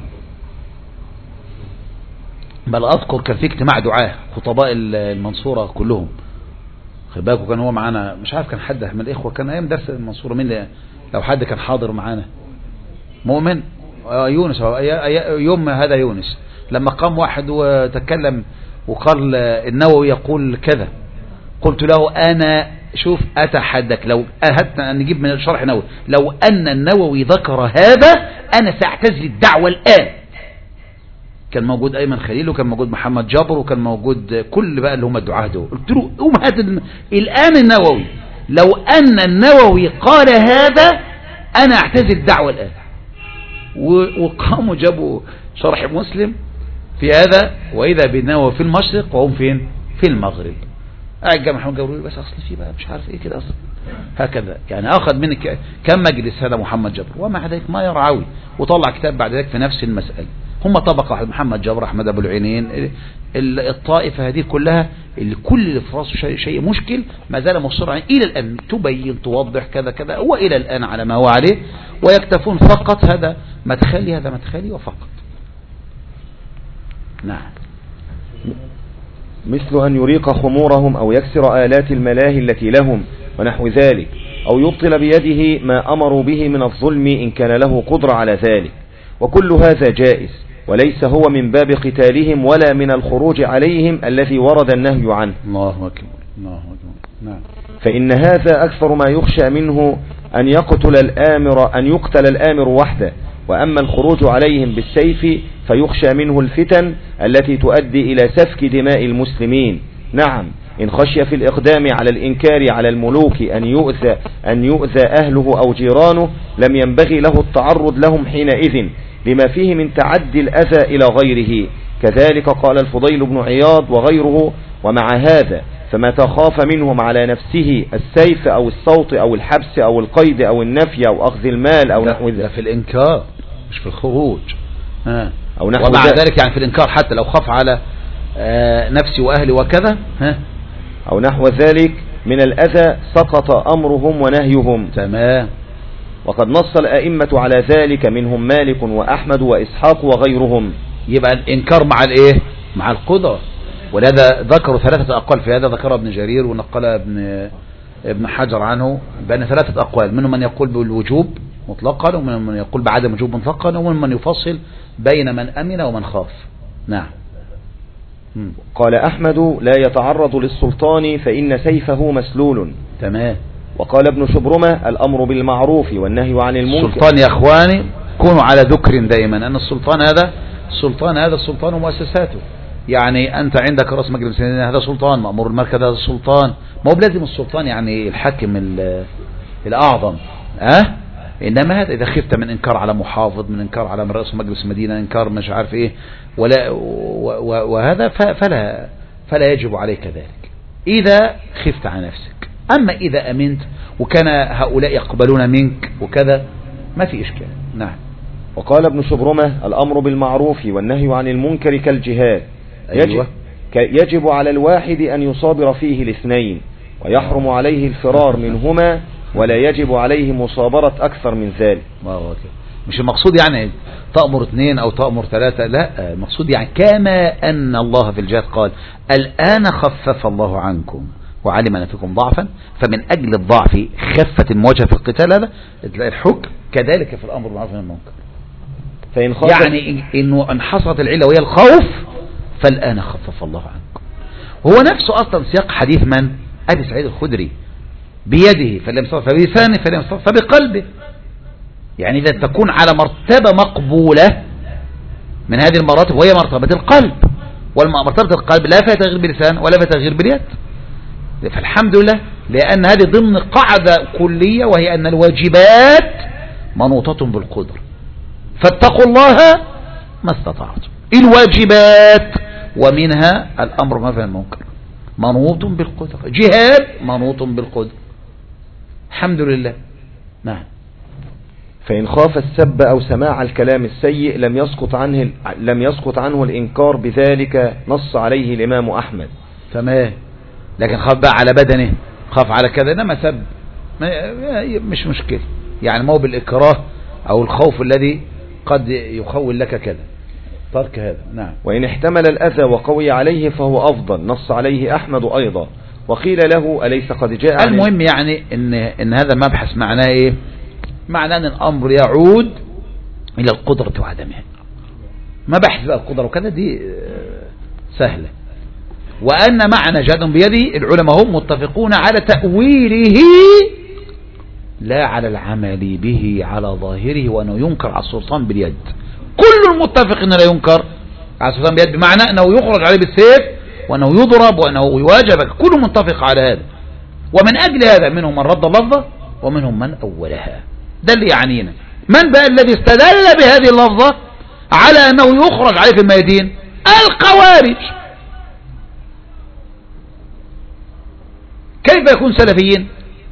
[SPEAKER 1] بل أذكر كان في اجتماع دعاة خطباء المنصورة كلهم، خد بالكم كان هو معانا، مش عارف كان حد من الإخوة كان أيام درس المنصورة مين، لو حد كان حاضر معانا مؤمن يونس، يوم هذا يونس لما قام واحد وتكلم وقال النووي يقول كذا، قلت له أنا شوف أتحدك لو أهدنا أن نجيب من الشرح نووي لو أن النووي ذكر هذا أنا سأعتزل الدعوة الآن. كان موجود أيمن خليل وكان موجود محمد جابر وكان موجود كل بقى اللي هم الدعاة دول. قلت له قوم هات الآن النووي، لو أن النووي قال هذا أنا أعتزل الدعوة الآن. وقاموا جابوا شرح مسلم في هذا، وإذا بالنووي في المشرق وهم فين في المغرب. قاعد جاء محمد جابر بس أصل فيه بقى مش عارف إيه كده أصلا هكذا، يعني أخذ منك كم مجلس هذا محمد جابر، ومع ذلك ما يرعوي، وطلع كتاب بعد ذلك في نفس المسألة. هم طبقة واحد، محمد جابر، أحمد أبو العينين، الطائفة هذه كلها اللي كل اللي في راسه شيء, شيء مشكل ما زال مصر إلى الآن تبين توضح كذا كذا، وإلى الآن على ما هو عليه، ويكتفون فقط هذا مدخلي هذا مدخلي وفقط. نعم.
[SPEAKER 2] مثل أن يريق خمورهم أو يكسر آلات الملاهي التي لهم ونحو ذلك، أو يبطل بيده ما أمروا به من الظلم إن كان له قدرة على ذلك، وكل هذا جائز، وليس هو من باب قتالهم ولا من الخروج عليهم الذي ورد النهي عنه.
[SPEAKER 1] الله أكبر الله أكبر. نعم.
[SPEAKER 2] فإن هذا أكثر ما يخشى منه أن يقتل الآمر أن يقتل الآمر وحده، وأما الخروج عليهم بالسيف فيخشى منه الفتن التي تؤدي إلى سفك دماء المسلمين. نعم، إن خشي في الإقدام على الإنكار على الملوك أن يؤذى أن يؤذى أهله أو جيرانه لم ينبغي له التعرض لهم حينئذ لما فيه من تعدي الأذى إلى غيره. كذلك قال الفضيل بن عياض وغيره: ومع هذا فما تخاف منهم على نفسه السيف أو الصوت أو الحبس أو القيد أو النفي أو أخذ المال أو نحو ذلك.
[SPEAKER 1] في الإنكار مش في الخروج. ها.
[SPEAKER 2] أو نحو
[SPEAKER 1] ومع ذلك يعني في الإنكار حتى لو خاف على نفسي وأهلي وكذا، ها
[SPEAKER 2] أو نحو ذلك من الأذى سقط أمرهم ونهيهم.
[SPEAKER 1] تمام.
[SPEAKER 2] وقد نص الأئمة على ذلك منهم مالك وأحمد وإسحاق وغيرهم.
[SPEAKER 1] يبقى الإنكار مع الإيه؟ مع القدرة. ولهذا ذكروا ثلاثة أقوال في هذا، ذكر ابن جرير ونقل ابن ابن حجر عنه بأن ثلاثة أقوال، منهم من يقول بالوجوب مطلقا، ومن من يقول بعدم وجوب مطلقا، ومن من يفصل بين من أمن ومن خاف. نعم.
[SPEAKER 2] قال أحمد لا يتعرض للسلطان فإن سيفه مسلول.
[SPEAKER 1] تمام.
[SPEAKER 2] وقال ابن شبرمة الأمر بالمعروف والنهي عن المنكر.
[SPEAKER 1] السلطان يا أخواني كونوا على ذكر دائما أن السلطان هذا السلطان هذا السلطان ومؤسساته. يعني أنت عندك رأس مجلس هذا سلطان، مأمور المركز هذا سلطان، ما هو بلازم السلطان يعني الحاكم الأعظم أه؟ إنما هذا إذا خفت من إنكار على محافظ، من إنكار على رئيس مجلس مدينة، إنكار مش عارف إيه ولا وهذا فلا فلا يجب عليك ذلك إذا خفت على نفسك. أما إذا أمنت وكان هؤلاء يقبلون منك وكذا ما في إشكال. نعم.
[SPEAKER 2] وقال ابن شبرمة الأمر بالمعروف والنهي عن المنكر كالجهاد.
[SPEAKER 1] أيوة.
[SPEAKER 2] يجب على الواحد أن يصابر فيه الاثنين، ويحرم عليه الفرار منهما، ولا يجب عليه مصابرة أكثر من ذلك.
[SPEAKER 1] مش المقصود يعني تأمر اثنين أو تأمر ثلاثة، لا، المقصود يعني كما أن الله في الجهاد قال الآن خفف الله عنكم وعلم أن فيكم ضعفا، فمن أجل الضعف خفت المواجهة في القتال، هذا الحكم كذلك في الأمر بالمعروف والنهي عن المنكر.
[SPEAKER 2] فإن
[SPEAKER 1] يعني إنه انحصرت العلة وهي الخوف فالآن خفف الله عنكم. هو نفسه أصلا سياق حديث من؟ أبي سعيد الخدري بيده فلم يستطع فبلسانه فلم يستطع فبقلبه. يعني إذا تكون على مرتبة مقبولة من هذه المراتب وهي مرتبة القلب، والمرتبة القلب لا فيها تغيير باللسان ولا فيها تغيير باليد، فالحمد لله، لأن هذه ضمن قاعدة كلية وهي أن الواجبات منوطة بالقدر، فاتقوا الله ما استطعتم. الواجبات ومنها الأمر ما في المنكر منوط بالقدر، جهاد منوط بالقدر، الحمد لله. نعم.
[SPEAKER 2] فإن خاف السب أو سماع الكلام السيء لم يسقط عنه لم يسقط عنه الإنكار بذلك، نص عليه الإمام أحمد.
[SPEAKER 1] تمام. لكن خاف بقى على بدنه، خاف على كذا، إنما سب مش مشكلة، يعني ما هو بالإكراه أو الخوف الذي قد يخول لك كذا ترك هذا. نعم.
[SPEAKER 2] وإن احتمل الأذى وقوي عليه فهو أفضل، نص عليه أحمد أيضا. وقيل له أليس قد جاء.
[SPEAKER 1] المهم يعني إن إن هذا المبحث معناه إيه؟ معناه أن الأمر يعود إلى القدرة وعدمها. ما بحث بقى القدرة وكذا دي سهلة. وأن معنى جهاد بيده العلماء هم متفقون على تأويله لا على العمل به على ظاهره، وأنه ينكر على السلطان باليد. كل المتفق أنه لا ينكر على السلطان باليد بمعنى أنه يخرج عليه بالسيف وأنه يضرب وأنه يواجبك، كل متفق على هذا. ومن أجل هذا منهم من رد اللفظة ومنهم من أولها. ده اللي يعنينا. من بقى الذي استدل بهذه اللفظة على أنه يخرج عليه في الميادين؟ الخوارج. كيف يكون سلفيين؟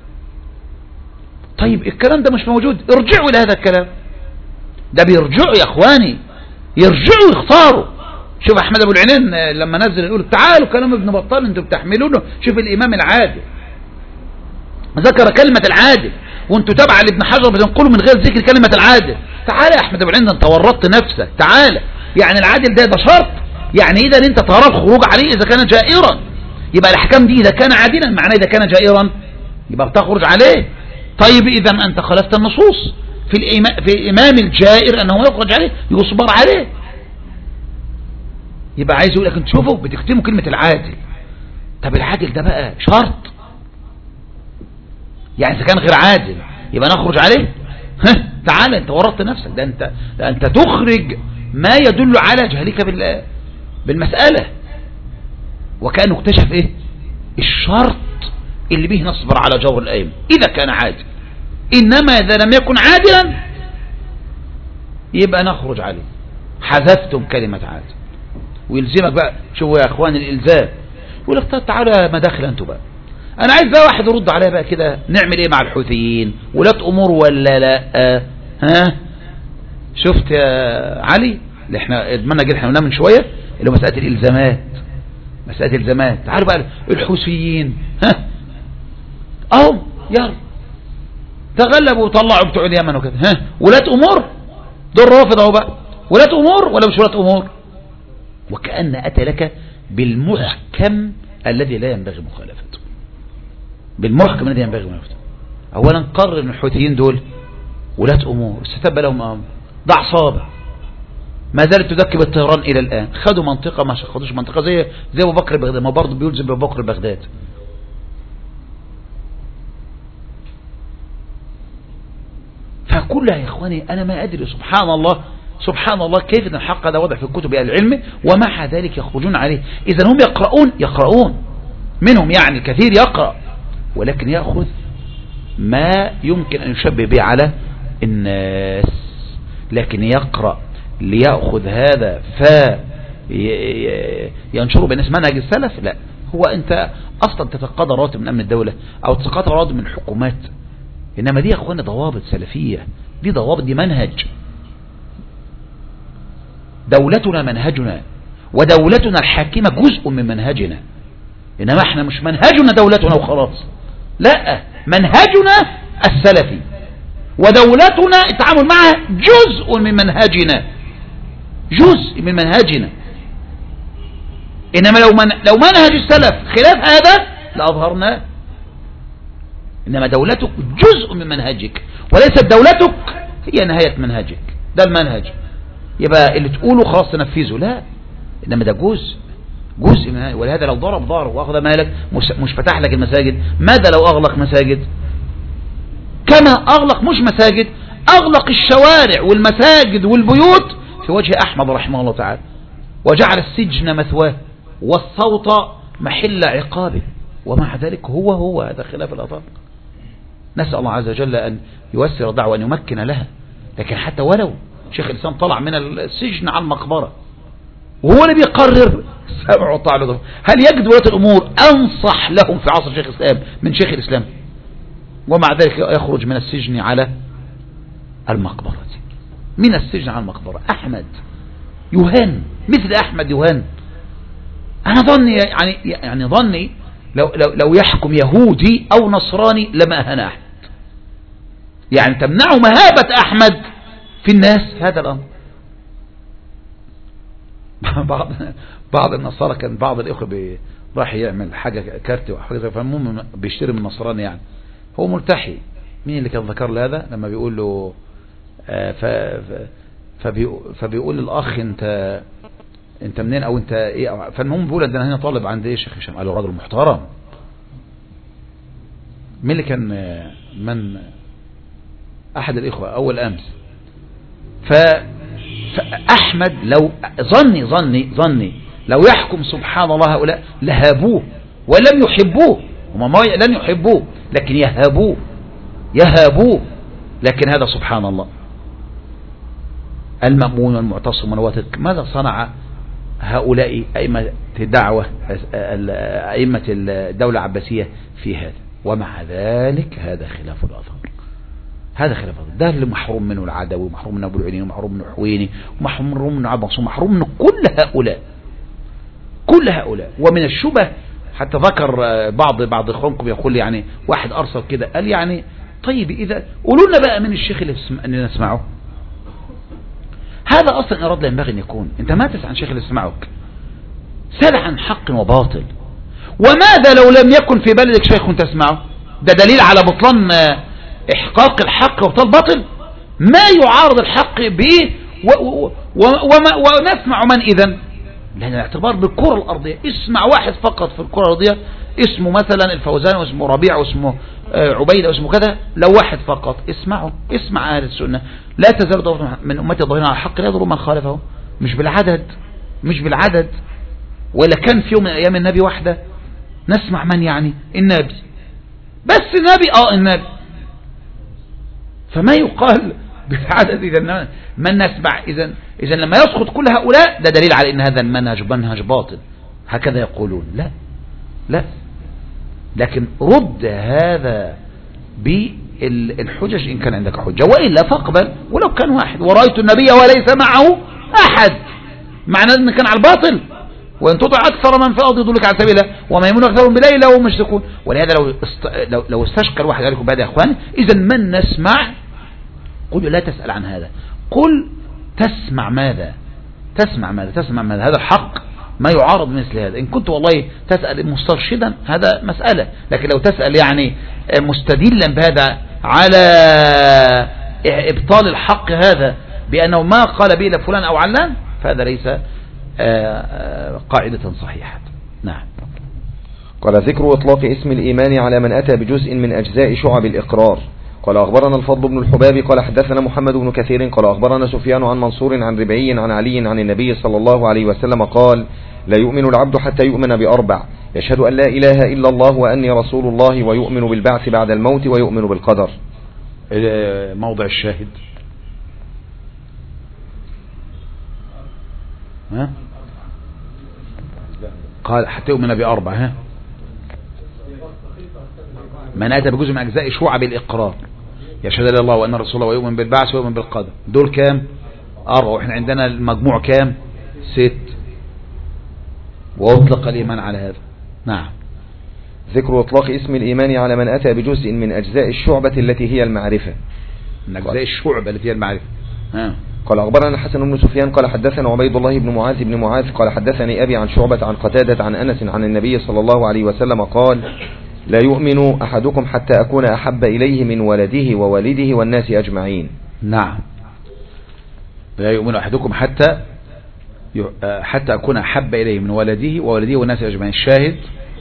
[SPEAKER 1] طيب الكلام ده مش موجود، ارجعوا إلى هذا الكلام. ده بيرجعوا يا اخواني، يرجعوا يختاروا. شوف احمد ابو العينين لما نزل يقول تعالوا كلام ابن بطال انتم بتحملونه. شوف الامام العادل ذكر كلمة العادل، وانتم تابع لابن حجر بتنقلوا من غير ذكر كلمة العادل. تعالى يا احمد ابو العينين، انت ورطت نفسك. تعالى، يعني العادل ده ده شرط، يعني اذا انت ترى الخروج عليه اذا كان جائرا، يبقى الاحكام دي اذا كان عادلا معناه اذا كان جائرا يبقى بتخرج عليه. طيب اذا انت خالفت النصوص في الإمام, في الإمام الجائر أنه يخرج عليه يصبر عليه. يبقى عايز يقول لك انت شوفوا بتختموا كلمة العادل. طب العادل ده بقى شرط، يعني إذا كان غير عادل يبقى نخرج عليه. ها تعالى انت ورطت نفسك. ده انت, ده انت تخرج ما يدل على جهلك بالمسألة، وكأنه اكتشف ايه الشرط اللي به نصبر على جور الأئمة إذا كان عادل. إنما إذا لم يكن عادلا يبقى نخرج عليه. حذفتم كلمة عادل ويلزمك بقى. شوفوا يا أخوان الإلزام، يقول لك تعالوا مداخل أنتوا بقى. أنا عايز بقى واحد يرد عليها بقى كده، نعمل إيه مع الحوثيين؟ ولاة أمور ولا لا؟ ها شفت يا علي اللي احنا ادمنا جدا احنا قلنا من شوية اللي هو مسألة الإلزامات. مسألة الزامات. تعالوا بقى الحوثيين، ها اهو يلا تغلبوا وطلعوا بتوع اليمن وكده، ها ولاة امور دول رافض اهو بقى، ولاة امور ولا مش ولاة امور؟ وكأن اتى لك بالمحكم الذي لا ينبغي مخالفته، بالمحكم الذي ينبغي مخالفته. اولا قرر ان الحوثيين دول ولاة امور استتب لهم امر، ده عصابة ما زالت تذكي بالطيران الى الان، خدوا منطقة ما خدوش منطقة زي زي ابو بكر بغداد، ما برضه بيلزم ابو بكر بغداد. فكلها يا اخواني انا ما ادري، سبحان الله سبحان الله كيف ان الحق هذا وضع في كتب اهل العلم ومع ذلك يخرجون عليه. اذا هم يقرؤون يقرؤون منهم يعني الكثير يقرأ، ولكن يأخذ ما يمكن ان يشبه به على الناس، لكن يقرأ ليأخذ هذا فينشره بين الناس منهج السلف. لا، هو انت اصلا تتقاضى رواتب من امن الدولة او تتقاضى رواتب من الحكومات، انما دي يا اخوانا ضوابط سلفية، دي ضوابط، دي منهج. دولتنا منهجنا ودولتنا الحاكمة جزء من منهجنا، انما احنا مش منهجنا دولتنا وخلاص، لا، منهجنا السلفي ودولتنا التعامل معها جزء من منهجنا، جزء من منهجنا. انما لو من لو منهج السلف خلاف هذا لأظهرنا، انما دولتك جزء من منهجك وليست دولتك هي نهاية منهجك، ده المنهج يبقى اللي تقوله خلاص تنفذه، لا، انما ده جزء جزء من، ولهذا لو ضرب ضار واخذ مالك مش فتح لك المساجد، ماذا لو اغلق مساجد؟ كما اغلق مش مساجد، اغلق الشوارع والمساجد والبيوت في وجه احمد رحمه الله تعالى، وجعل السجن مثواه والصوت محل عقابه، ومع ذلك هو هو هذا خلاف الاطار. نسأل الله عز وجل ان ييسر الدعوة وان يمكن لها. لكن حتى ولو شيخ الإسلام طلع من السجن على المقبرة وهو اللي بيقرر سمع وطاعة له، هل يجد ولاة الأمور أنصح لهم في عصر شيخ الإسلام من شيخ الإسلام؟ ومع ذلك يخرج من السجن على المقبرة، من السجن على المقبرة. أحمد يهان، مثل أحمد يهان. أنا ظني يعني يعني ظني لو لو لو يحكم يهودي أو نصراني لما أهان أحمد، يعني تمنعه مهابة أحمد في الناس هذا الأمر. بعض بعض النصارى كان بعض الإخوة راح يعمل حاجة كارت وحاجة زي فالمهم بيشتري من النصراني، يعني هو ملتحي. مين اللي كان ذكر له هذا لما بيقول له آه ف فبيقول للأخ انت انت منين او انت ايه؟ فالمهم بيقول ده انا هنا طالب عند ايه شيخ هشام؟ قال له راجل محترم. مين اللي كان من احد الاخوه اول امس؟ ف فاحمد لو ظني ظني ظني لو يحكم سبحان الله هؤلاء لهابوه ولم يحبوه، هم ما لن يحبوه لكن يهابوه يهابوه. لكن هذا سبحان الله المأمون والمعتصم والواثق، ماذا صنع هؤلاء أئمة الدعوة أئمة الدولة العباسية في هذا؟ ومع ذلك هذا خلاف الأثر، هذا خلاف الأثر. ده اللي محروم منه العدوي ومحروم منه أبو العيني ومحروم منه حويني ومحروم منه عباس ومحروم منه كل هؤلاء كل هؤلاء. ومن الشبه حتى ذكر بعض بعض إخوانكم يقول يعني واحد أرسل كده قال يعني طيب إذا قولوا لنا بقى من الشيخ اللي نسمعه. هذا أصلا إرادة ينبغي أن يكون. أنت ما تسأل عن شيخ اللي يسمعك، سأل عن حق وباطل. وماذا لو لم يكن في بلدك شيخ تسمعه؟ ده دليل على بطلان إحقاق الحق وبطل باطل. ما يعارض الحق به ونسمع من إذن؟ لأن الاعتبار بالكرة الأرضية. اسمع واحد فقط في الكرة الأرضية اسمه مثلا الفوزان واسمه ربيع واسمه عبيدة واسمه كذا، لو واحد فقط اسمعه، اسمع أهل السنة. لا تزال طائفة من أمتي ظاهرين على الحق لا يضروا من خالفه. مش بالعدد مش بالعدد ولا كان في يوم من أيام النبي واحدة نسمع من يعني النبي بس النبي اه النبي فما يقال بالعدد. إذا من نسمع إذا إذا لما يسقط كل هؤلاء ده دليل على أن هذا المنهج منهج باطل، هكذا يقولون. لا لا لكن رد هذا بالحجج إن كان عندك حجة، وإلا فاقبل ولو كان واحد. ورأيت النبي وليس معه أحد، معنى أن كان على الباطل وإن تطع أكثر من في الأرض يضلك عن سبيل الله وما يؤمن أكثرهم بالله وهم مشركون. ولهذا لو است... لو, لو استشكل واحد عليكم بهذا يا إخوان، إذا من نسمع قل لا تسأل عن هذا، قل تسمع ماذا تسمع ماذا تسمع ماذا هذا الحق ما يعارض مثل هذا. إن كنت والله تسأل مسترشدا هذا مسألة، لكن لو تسأل يعني مستدلا بهذا على إبطال الحق هذا بأنه ما قال به لفلان أو علان فهذا ليس قاعدة صحيحة. نعم.
[SPEAKER 2] قال ذكر إطلاق اسم الإيمان على من أتى بجزء من أجزاء شعب الإقرار. قال أخبرنا الفضل بن الحباب قال حدثنا محمد بن كثير قال أخبرنا سفيان عن منصور عن ربعي عن علي عن النبي صلى الله عليه وسلم قال لا يؤمن العبد حتى يؤمن بأربع: يشهد أن لا إله إلا الله وأني رسول الله، ويؤمن بالبعث بعد الموت، ويؤمن بالقدر.
[SPEAKER 1] موضع الشاهد ها؟ قال حتى يؤمن بأربع، ها؟ من أتى بجزء من أجزاء شعب الإقرار يشهد أن الله وأن رسول الله ويؤمن بالبعث ويؤمن بالقدر. دول كام؟ أربعة، وإحنا عندنا المجموع كام؟ ست، وأطلق الإيمان على هذا. نعم.
[SPEAKER 2] ذكر إطلاق اسم الإيمان على من أتى بجزء من أجزاء الشعبة التي هي المعرفة.
[SPEAKER 1] من أجزاء الشعبة التي هي المعرفة. ها.
[SPEAKER 2] قال أخبرنا الحسن بن سفيان قال حدثنا عبيد الله بن معاذ بن معاذ قال حدثني أبي عن شعبة عن قتادة عن أنس عن النبي صلى الله عليه وسلم قال لا يؤمن أحدكم حتى أكون أحب إليه من ولده ووالده والناس أجمعين.
[SPEAKER 1] نعم. لا يؤمن أحدكم حتى حتى أكون أحب إليه من ولده وولده والناس أجمعين. الشاهد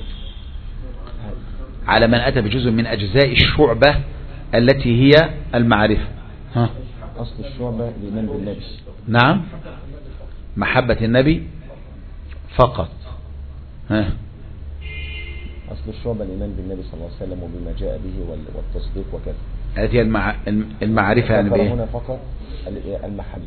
[SPEAKER 1] على من أتى بجزء من أجزاء الشعبة التي هي المعرفة. ها.
[SPEAKER 2] أصل الشعبة الإيمان بالنبي.
[SPEAKER 1] نعم. محبة النبي فقط. ها.
[SPEAKER 2] أصل الشعبة الإيمان بالنبي صلى الله عليه وسلم وبما جاء به والتصديق وكذا.
[SPEAKER 1] التي هي المع... المعرفة يعني بإيه؟
[SPEAKER 2] هنا فقط المحبة.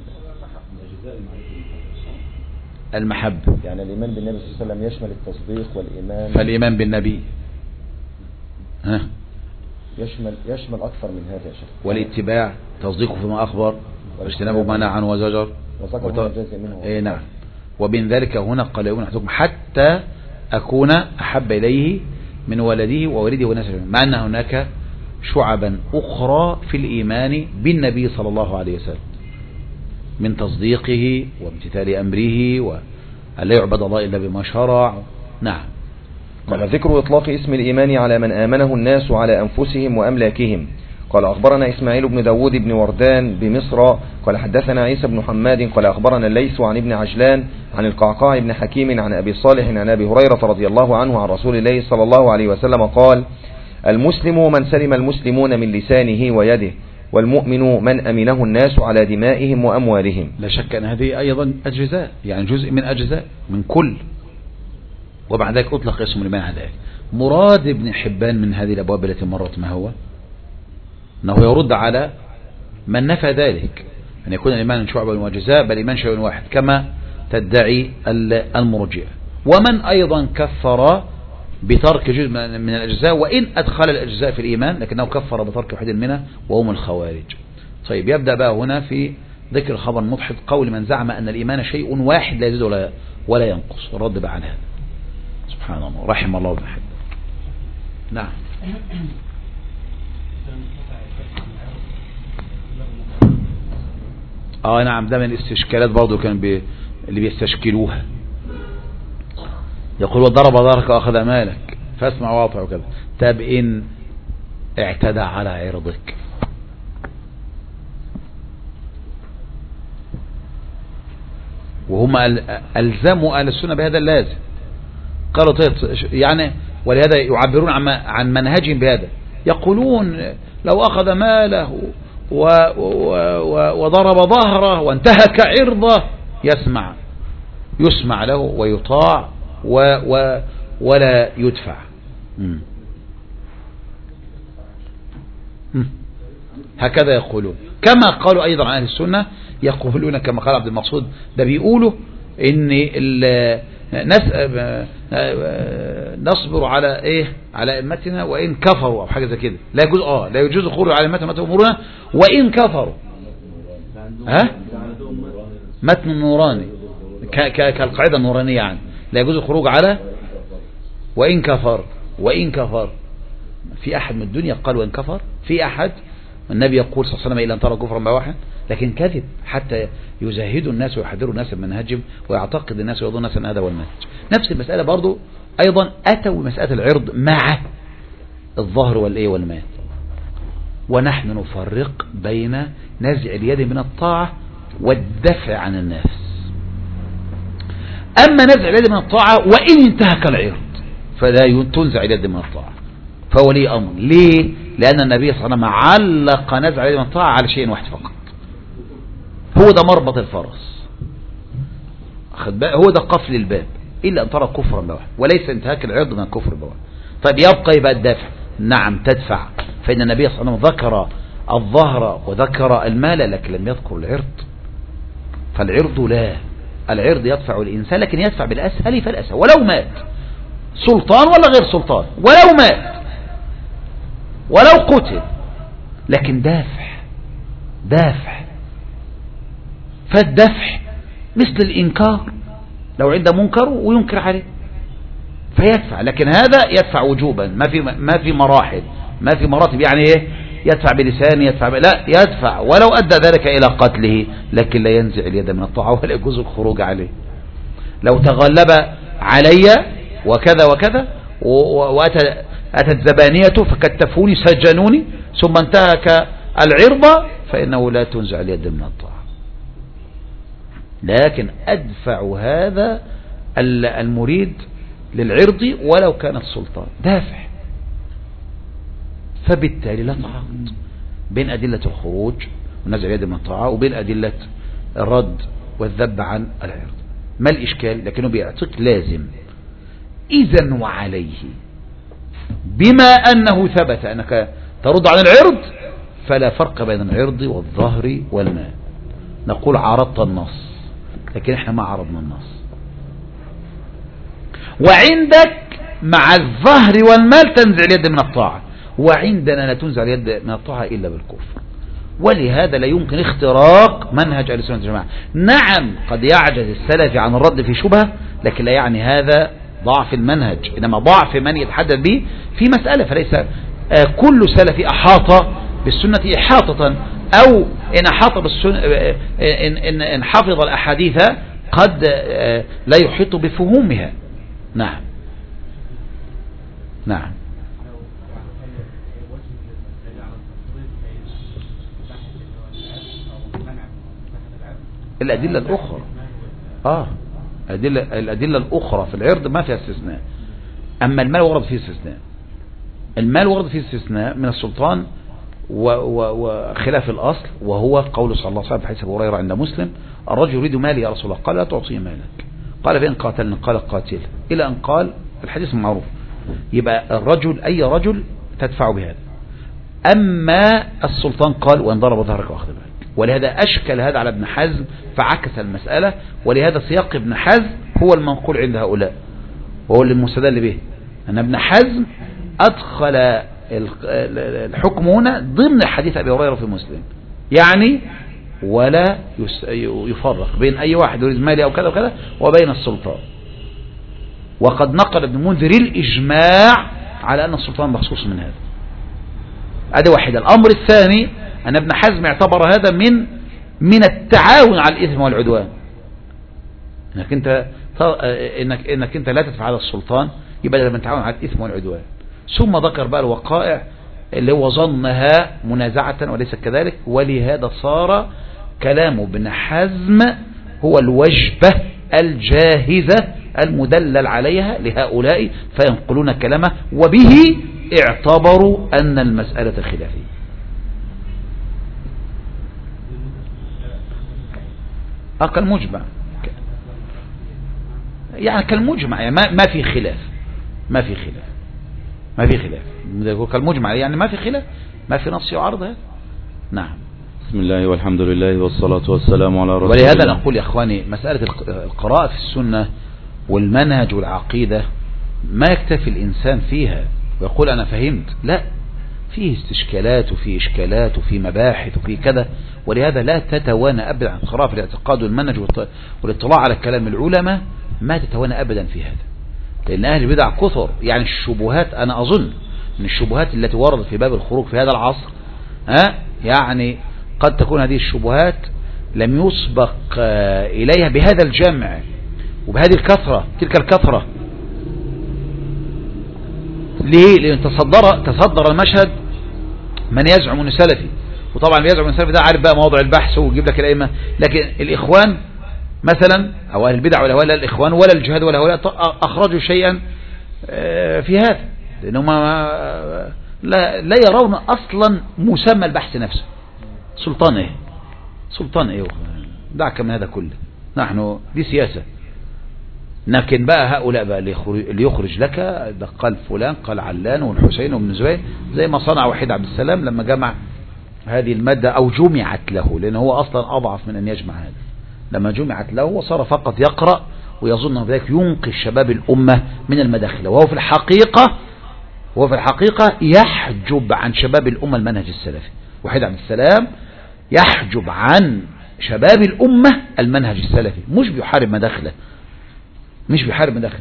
[SPEAKER 1] المحبة
[SPEAKER 2] يعني الإيمان بالنبي صلى الله عليه وسلم يشمل التصديق والإيمان.
[SPEAKER 1] فالإيمان بالنبي ها
[SPEAKER 2] يشمل يشمل أكثر من هذا يا شيخ.
[SPEAKER 1] والاتباع تصديقه فيما أخبر واجتنابه ما نهى عنه وزجر.
[SPEAKER 2] وت...
[SPEAKER 1] إيه نعم. وبين ذلك هنا قال يؤمن أحدكم حتى أكون أحب إليه من ولده وولده والناس أجمعين، مع أن هناك شعبا أخرى في الإيمان بالنبي صلى الله عليه وسلم من تصديقه وامتثال أمره وأن لا يعبد الله إلا بما شرع. نعم.
[SPEAKER 2] قال ذكر إطلاق اسم الإيمان على من آمنه الناس على أنفسهم وأملاكهم. قال أخبرنا إسماعيل بن داود بن وردان بمصر قال حدثنا عيسى بن حماد قال أخبرنا الليث عن ابن عجلان عن القعقاع بن حكيم عن أبي صالح عن أبي هريرة رضي الله عنه عن رسول الله صلى الله عليه وسلم قال المسلم من سلم المسلمون من لسانه ويده، والمؤمن من أمنه الناس على دمائهم وأموالهم.
[SPEAKER 1] لا شك أن هذه أيضا أجزاء، يعني جزء من أجزاء من كل، وبعد ذلك أطلق اسم الإيمان على ذلك. مراد ابن حبان من هذه الأبواب التي مرت ما هو أنه يرد على من نفى ذلك أن يكون الإيمان شعبة وجزاء، بل الإيمان شيء واحد كما تدعي المرجئة. ومن أيضا كفر بترك جزء من الأجزاء وإن أدخل الأجزاء في الإيمان لكنه كفر بترك واحد منها وهم الخوارج. طيب يبدأ بقى هنا في ذكر خبر مضحك قول من زعم أن الإيمان شيء واحد لا يزيد ولا, ولا ينقص. الرد بقى على هذا سبحان الله رحم الله ابن حبان. نعم. اه نعم، ده من الاستشكالات برضو كان بي اللي بيستشكلوها. يقول وضرب ظهرك واخذ مالك فاسمع واطع وكذا. طب ان اعتدى على عرضك وهم الزموا اهل السنه بهذا اللازم، قالوا يعني ولهذا يعبرون عن عن منهجهم بهذا، يقولون لو اخذ ماله و و و وضرب ظهره وانتهك عرضه يسمع يسمع له ويطاع و و ولا يدفع. م. م. هكذا يقولون، كما قالوا أيضا عن أهل السنة يقولون كما قال عبد المقصود، ده بيقولوا إن نصبر على إيه على أئمتنا وإن كفروا أو حاجة زي كده، لا يجوز آه لا يجوز الخروج على أئمتنا أمورنا وإن كفروا. ها متن نوراني كالقاعدة النورانية يعني لا يجوز الخروج على وإن كفر. وإن كفر في أحد من الدنيا قال وإن كفر؟ في أحد؟ النبي يقول صلى الله عليه وسلم إلا أن ترى كفرا بواحد، لكن كذب حتى يزهدوا الناس ويحذروا الناس من منهجهم ويعتقد الناس ويظن الناس أن هذا هو المنهج. نفس المسألة برضو أيضا أتوا مسألة العرض مع الظهر والإيه والمال، ونحن نفرق بين نزع اليد من الطاعة والدفع عن النفس. أما نزع اليد من الطاعة وإن انتهك العرض فلا تنزع اليد من الطاعة، فهو لي أمر. ليه؟ لأن النبي صلى الله عليه وسلم علق نزع اليد من الطاعة على شيء واحد فقط، هو ده مربط الفرس، هو ده قفل الباب، إلا أن ترى كفرا بواحد، وليس انتهاك العرض من الكفر بواحد. طيب يبقى يبقى الدفع، نعم تدفع، فإن النبي صلى الله عليه وسلم ذكر الظهر وذكر المال لكن لم يذكر العرض. فالعرض لا، العرض يدفع الإنسان لكن يدفع بالأسهل فالأسهل، ولو مات سلطان ولا غير سلطان، ولو مات ولو قتل، لكن دافع دافع. فالدفع مثل الإنكار، لو عنده منكر وينكر عليه فيدفع، لكن هذا يدفع وجوبا، ما في ما في مراحل، ما في مراتب، يعني ايه يدفع بلسان يدفع ب... لا يدفع ولو أدى ذلك إلى قتله، لكن لا ينزع اليد من الطاعة ولا يجوز الخروج عليه. لو تغلب علي وكذا وكذا وأتى أتت زبانيته فكتفوني سجنوني ثم انتهك العرض فإنه لا تنزع اليد من الطاعة، لكن أدفع هذا المريد للعرض ولو كان السلطان دافع. فبالتالي لا تعارض بين أدلة الخروج ونزع اليد من الطاعة وبين أدلة الرد والذب عن العرض. ما الإشكال؟ لكنه بيعطيك لازم إذن وعليه، بما أنه ثبت أنك ترد عن العرض فلا فرق بين العرض والظهر والمال. نقول عرضت النص، لكن احنا ما عرضنا النص. وعندك مع الظهر والمال تنزع اليد من الطاعة، وعندنا لا تنزع اليد من الطاعة إلا بالكفر. ولهذا لا يمكن اختراق منهج أهل السنة والجماعة. نعم قد يعجز السلف عن الرد في شبهة، لكن لا يعني هذا ضعف المنهج، إنما ضعف من يتحدث به في مسألة. فليس كل سلف أحاط بالسنة إحاطة، أو إن أحاط بالسنة إن, إن, إن حفظ الأحاديث قد لا يحيط بفهومها. نعم نعم. الأدلة الأخرى آه الأدلة, الأدلة الأخرى في العرض ما فيها استثناء. أما المال ورد فيه استثناء، المال ورد فيه استثناء من السلطان وخلاف الأصل، وهو قول صلى الله عليه وسلم في حديث أبي هريرة عند مسلم: الرجل يريد مالي يا رسول الله، قال لا تعطيه مالك، قال فإن قاتلني قال قاتله، إلى أن قال الحديث معروف. يبقى الرجل أي رجل تدفع بهذا. أما السلطان قال وإن ضرب ظهرك واخذ بالك. ولهذا أشكل هذا على ابن حزم فعكس المسألة، ولهذا سياق ابن حزم هو المنقول عند هؤلاء وهو اللي المستدل به، أن ابن حزم أدخل الحكم هنا ضمن حديث أبي هريرة في مسلم، يعني ولا يفرق بين أي واحد يريد مالي أو كذا وكذا وبين السلطان. وقد نقل ابن منذر الإجماع على أن السلطان مخصوص من هذا. هذا واحد. الأمر الثاني أن ابن حزم اعتبر هذا من من التعاون على الإثم والعدوان، إنك أنت إنك إنك أنت لا تدفع على السلطان، يبقى لما تعاون على الإثم والعدوان. ثم ذكر بقى الوقائع اللي هو ظنها منازعة وليس كذلك، ولهذا صار كلام ابن حزم هو الوجبة الجاهزة المدلل عليها لهؤلاء، فينقلون كلامه وبه اعتبروا أن المسألة خلافية. كالمجمع يعني كالمجمع يعني ما ما في خلاف ما في خلاف ما في خلاف كالمجمع يعني ما في خلاف، ما في نص يعارض هذا. نعم.
[SPEAKER 3] بسم الله والحمد لله والصلاة والسلام على رسول الله.
[SPEAKER 1] ولهذا نقول يا اخواني مسألة القراءة في السنة والمنهج والعقيدة ما يكتفي الإنسان فيها ويقول أنا فهمت، لا، فيه استشكالات وفيه إشكالات وفيه مباحث وفيه كذا. ولهذا لا تتوانى أبدا عن قراءة في الاعتقاد والمنهج والاطلاع على كلام العلماء ما تتوانى أبدا في هذا، لأن أهل البدع كثر. يعني الشبهات أنا أظن من الشبهات التي وردت في باب الخروج في هذا العصر ها يعني قد تكون هذه الشبهات لم يسبق إليها بهذا الجمع وبهذه الكثرة، تلك الكثرة. ليه؟ لأن تصدر تصدر المشهد من يزعم أنه سلفي، وطبعا اللي يزعم أنه سلفي ده عارف بقى مواضع البحث ويجيب لك الأئمة. لكن الإخوان مثلا أو أهل البدع ولا ولا الإخوان ولا الجهاد ولا هؤلاء أخرجوا شيئا في هذا، لأنهم لا, لا يرون أصلا مسمى البحث نفسه. سلطان إيه سلطان إيه دعك من هذا كله، نحن دي سياسة. لكن بقى هؤلاء بقى اللي يخرج لك ده قال فلان قال علان والحسين وابن زبير، زي ما صنع وحيد عبد السلام لما جمع هذه المادة أو جمعت له، لأنه هو أصلا أضعف من أن يجمع هذا. لما جمعت له وصار فقط يقرأ ويظن بذلك ينقذ شباب الأمة من المداخلة، وهو في الحقيقة وهو في الحقيقة يحجب عن شباب الأمة المنهج السلفي. وحيد عبد السلام يحجب عن شباب الأمة المنهج السلفي، مش بيحارب مداخله مش بيحارب مداخله.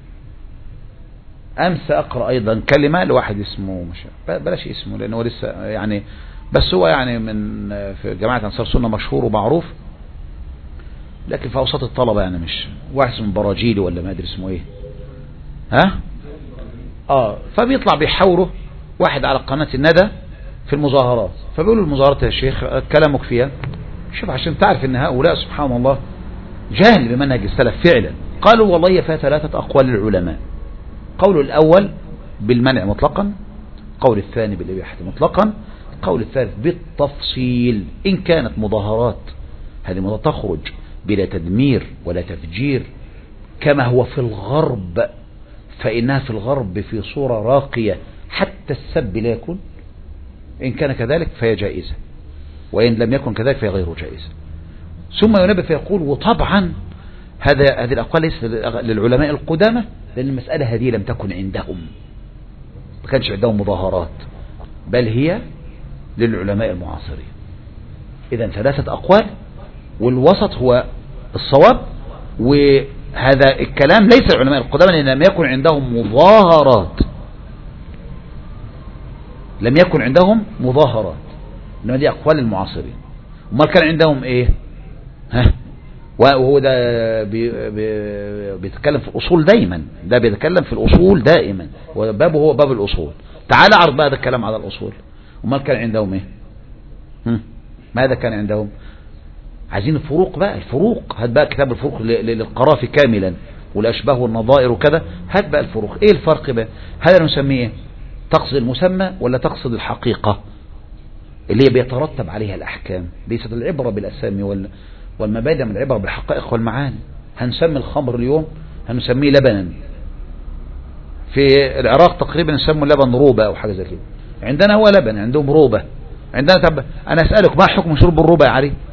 [SPEAKER 1] أمس أقرأ أيضا كلمة لواحد اسمه مش بلاش اسمه لأنه لسه يعني، بس هو يعني من في جماعة أنصار سنة مشهور ومعروف، لكن في أوسط الطلبة يعني مش واحد اسمه براجيلي ولا ما أدري اسمه إيه ها آه فبيطلع بيحاوره واحد على قناة الندى في المظاهرات، فبيقولوا المظاهرات يا شيخ كلامك فيها شوف عشان تعرف ان هؤلاء سبحان الله جاهل بمنهج السلف فعلا. قالوا والله فيها ثلاثة أقوال للعلماء، قول الأول بالمنع مطلقا، قول الثاني بالإباحة مطلقا، قول الثالث بالتفصيل. إن كانت مظاهرات هذه تخرج بلا تدمير ولا تفجير كما هو في الغرب، فإنها في الغرب في صورة راقية حتى السب لا يكون، إن كان كذلك فهي جائزة، وإن لم يكن كذلك فهي غير جائزة. ثم ينبه فيقول وطبعا هذا هذه الأقوال ليس للعلماء القدامى، لأن المسألة هذه لم تكن عندهم، ما كانش عندهم مظاهرات، بل هي للعلماء المعاصرين. إذا ثلاثة أقوال والوسط هو الصواب، وهذا الكلام ليس للعلماء القدامى لأن لم يكن عندهم مظاهرات لم يكن عندهم مظاهرات إنما دي أقوال المعاصرين. وما كان عندهم إيه ها وهو ده بي بي بيتكلم في الأصول دايما، ده بيتكلم في الأصول دائما، وبابه هو باب الأصول. تعال عرض بقى هذا الكلام على الأصول. وما كان عندهم إيه هم؟ ماذا كان عندهم؟ عايزين الفروق بقى، الفروق. هات بقى كتاب الفروق للقرافي كاملا والأشباه والنظائر وكذا، هات بقى الفروق. إيه الفرق بقى؟ هذا نسميه إيه؟ تقصد المسمى ولا تقصد الحقيقة اللي هي بيترتب عليها الأحكام؟ ليست العبرة بالأسامي والمبادئ من العبرة بالحقائق والمعاني. هنسمي الخمر اليوم هنسميه لبنا، في العراق تقريبا نسموا اللبن روبة أو حاجة زي كده، عندنا هو لبن عندهم روبة عندنا. طب أنا أسألك ما حكم شرب الروبة يا علي؟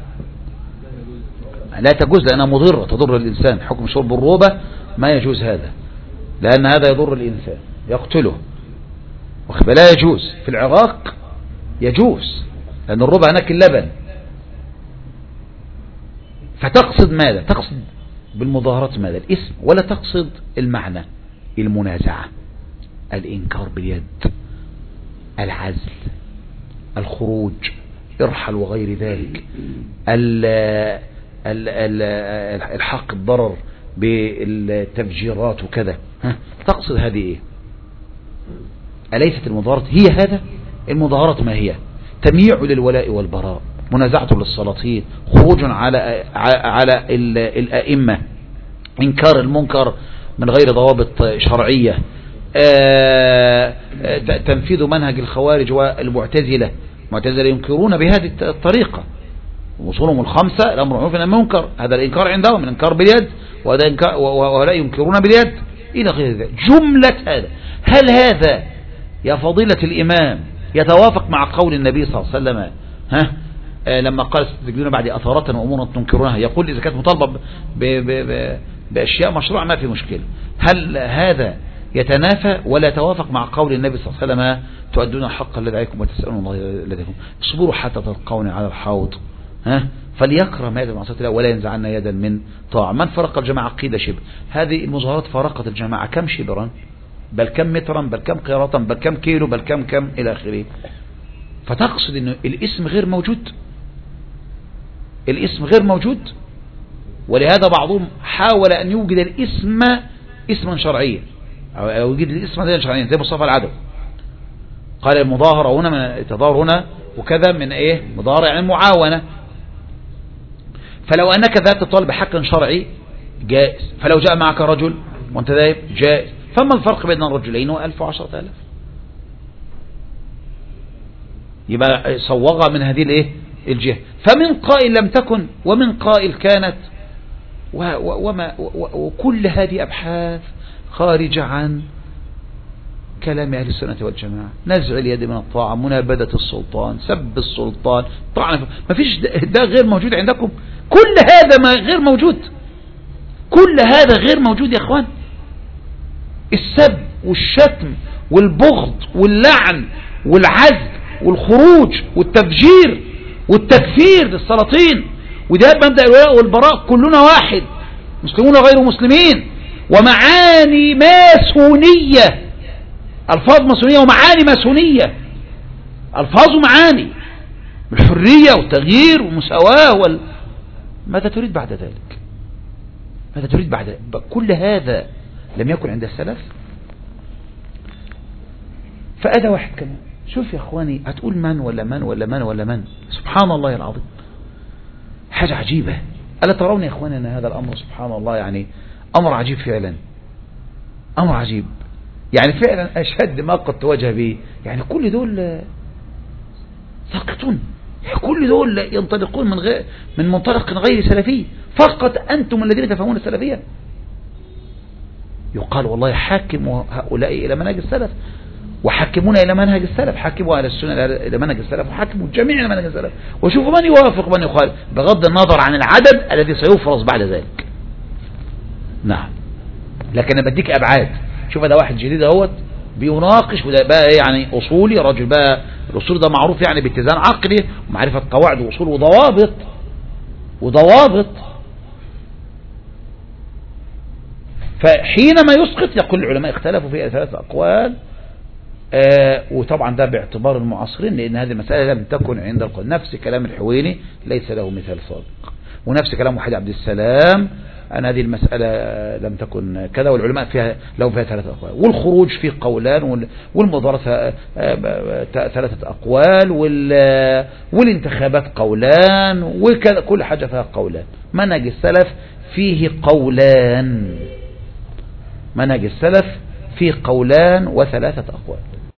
[SPEAKER 1] لا تجوز لأنها مضرة تضر الإنسان. حكم شرب الروبة ما يجوز هذا، لأن هذا يضر الإنسان يقتله، لا يجوز. في العراق يجوز لأن الربع هناك اللبن. فتقصد ماذا؟ تقصد بالمظاهرات ماذا؟ الاسم، ولا تقصد المعنى؟ المنازعة، الإنكار باليد، العزل، الخروج، ارحل وغير ذلك، الحق الضرر بالتفجيرات وكذا. تقصد هذه ايه؟ أليست المظاهرات هي هذا؟ المظاهرات ما هي؟ تمييع للولاء والبراء، منازعة للسلاطين، خروج على على الأئمة، إنكار المنكر من غير ضوابط شرعية، تنفيذ منهج الخوارج والمعتزلة. المعتزلة ينكرون بهذه الطريقة، وصولهم الخمسة الأمر معروف والنهي عن المنكر، هذا الإنكار عندهم الإنكار باليد، وهذا إنكار ولا ينكرون باليد إلى غير ذلك. جملة هذا، هل هذا يا فضيلة الإمام يتوافق مع قول النبي صلى الله عليه وسلم ها آه لما قال ستجدون بعد أثارة وأمورا تنكرونها؟ يقول إذا كانت مطالبة بأشياء مشروعة ما في مشكلة. هل هذا يتنافى ولا يتوافق مع قول النبي صلى الله عليه وسلم تؤدون الحق الذي عليكم وتسألون الله الذي لكم؟ اصبروا حتى تلقوني على الحوض ها فليكره ما يد من معصية الله ولا ينزعن يدا من طاعة. من فرق الجماعة قيل شبر. هذه المظاهرات فرقت الجماعة كم شبرا، بل كم مترا، بل كم قيراطا، بل كم كيلو، بل كم كم إلى آخره. فتقصد أنه الاسم غير موجود، الاسم غير موجود. ولهذا بعضهم حاول أن يوجد الاسم اسما شرعيا أو يوجد الاسم اسما شرعيا زي مصطفى العدو. قال المظاهرة هنا من التظاهر هنا وكذا من ايه مظاهرة يعني معاونة. فلو أنك ذات طالب حق شرعي جائز، فلو جاء معك رجل وانت ذاهب جائز. فما الفرق بين الرجلين وألف وعشرة آلاف؟ يبقى صوغها من هذه الايه الجهة. فمن قائل لم تكن ومن قائل كانت، وما وكل هذه أبحاث خارجة عن كلام أهل السنة والجماعة. نزع اليد من الطاعة، منابذة السلطان، سب السلطان، طعن، ما فيش ده غير موجود عندكم. كل هذا ما غير موجود، كل هذا غير موجود يا اخوان. السب والشتم والبغض واللعن والعزل والخروج والتفجير والتكفير للسلاطين، وده مبدأ الولاء والبراء، كلنا واحد، مسلمون وغير مسلمين، ومعاني ماسونية، ألفاظ ماسونية ومعاني ماسونية، ألفاظ ومعاني بالحرية والتغيير والمساواة وال... ماذا تريد بعد ذلك؟ ماذا تريد بعد ذلك؟ كل هذا لم يكن عند السلف. فأدى واحد كمان. شوف يا أخواني، هتقول من ولا من ولا من ولا من، سبحان الله العظيم، حاجة عجيبة. ألا ترون يا أخواني أن هذا الأمر سبحان الله يعني أمر عجيب فعلا، أمر عجيب يعني فعلا أشد ما قد تواجه به. يعني كل دول ساقطون، كل دول ينطلقون من غير من منطلق غير سلفي، فقط أنتم الذين تفهمون السلفية. يقال والله حاكموا هؤلاء إلى منهج السلف، وحكمونا إلى منهج السلف، حكموا على السنة إلى منهج السلف، وحكموا الجميع إلى منهج السلف، وشوفوا من يوافق من يخالف بغض النظر عن العدد الذي سيفرز بعد ذلك. نعم، لكن أنا بديك أبعاد. شوف ده واحد جديد اهوت بيناقش، وده بقى يعني أصولي، رجل بقى الأصول ده معروف يعني باتزان عقلي ومعرفة قواعد وأصول وضوابط وضوابط. فحينما يسقط يقول العلماء اختلفوا في ثلاث أقوال. آه وطبعا ده باعتبار المعاصرين، لأن هذه المسألة لم تكن عند القول. نفس كلام الحويني ليس له مثال سابق، ونفس كلام وحيد عبد السلام أن هذه المسألة لم تكن كذا، والعلماء فيها لو فيها ثلاثة أقوال. والخروج فيه قولان، والمضارة ثلاثة أقوال، والانتخابات قولان، وكذا كل حاجة فيها قولان. منهج السلف فيه قولان، منهج السلف فيه قولان وثلاثة أقوال.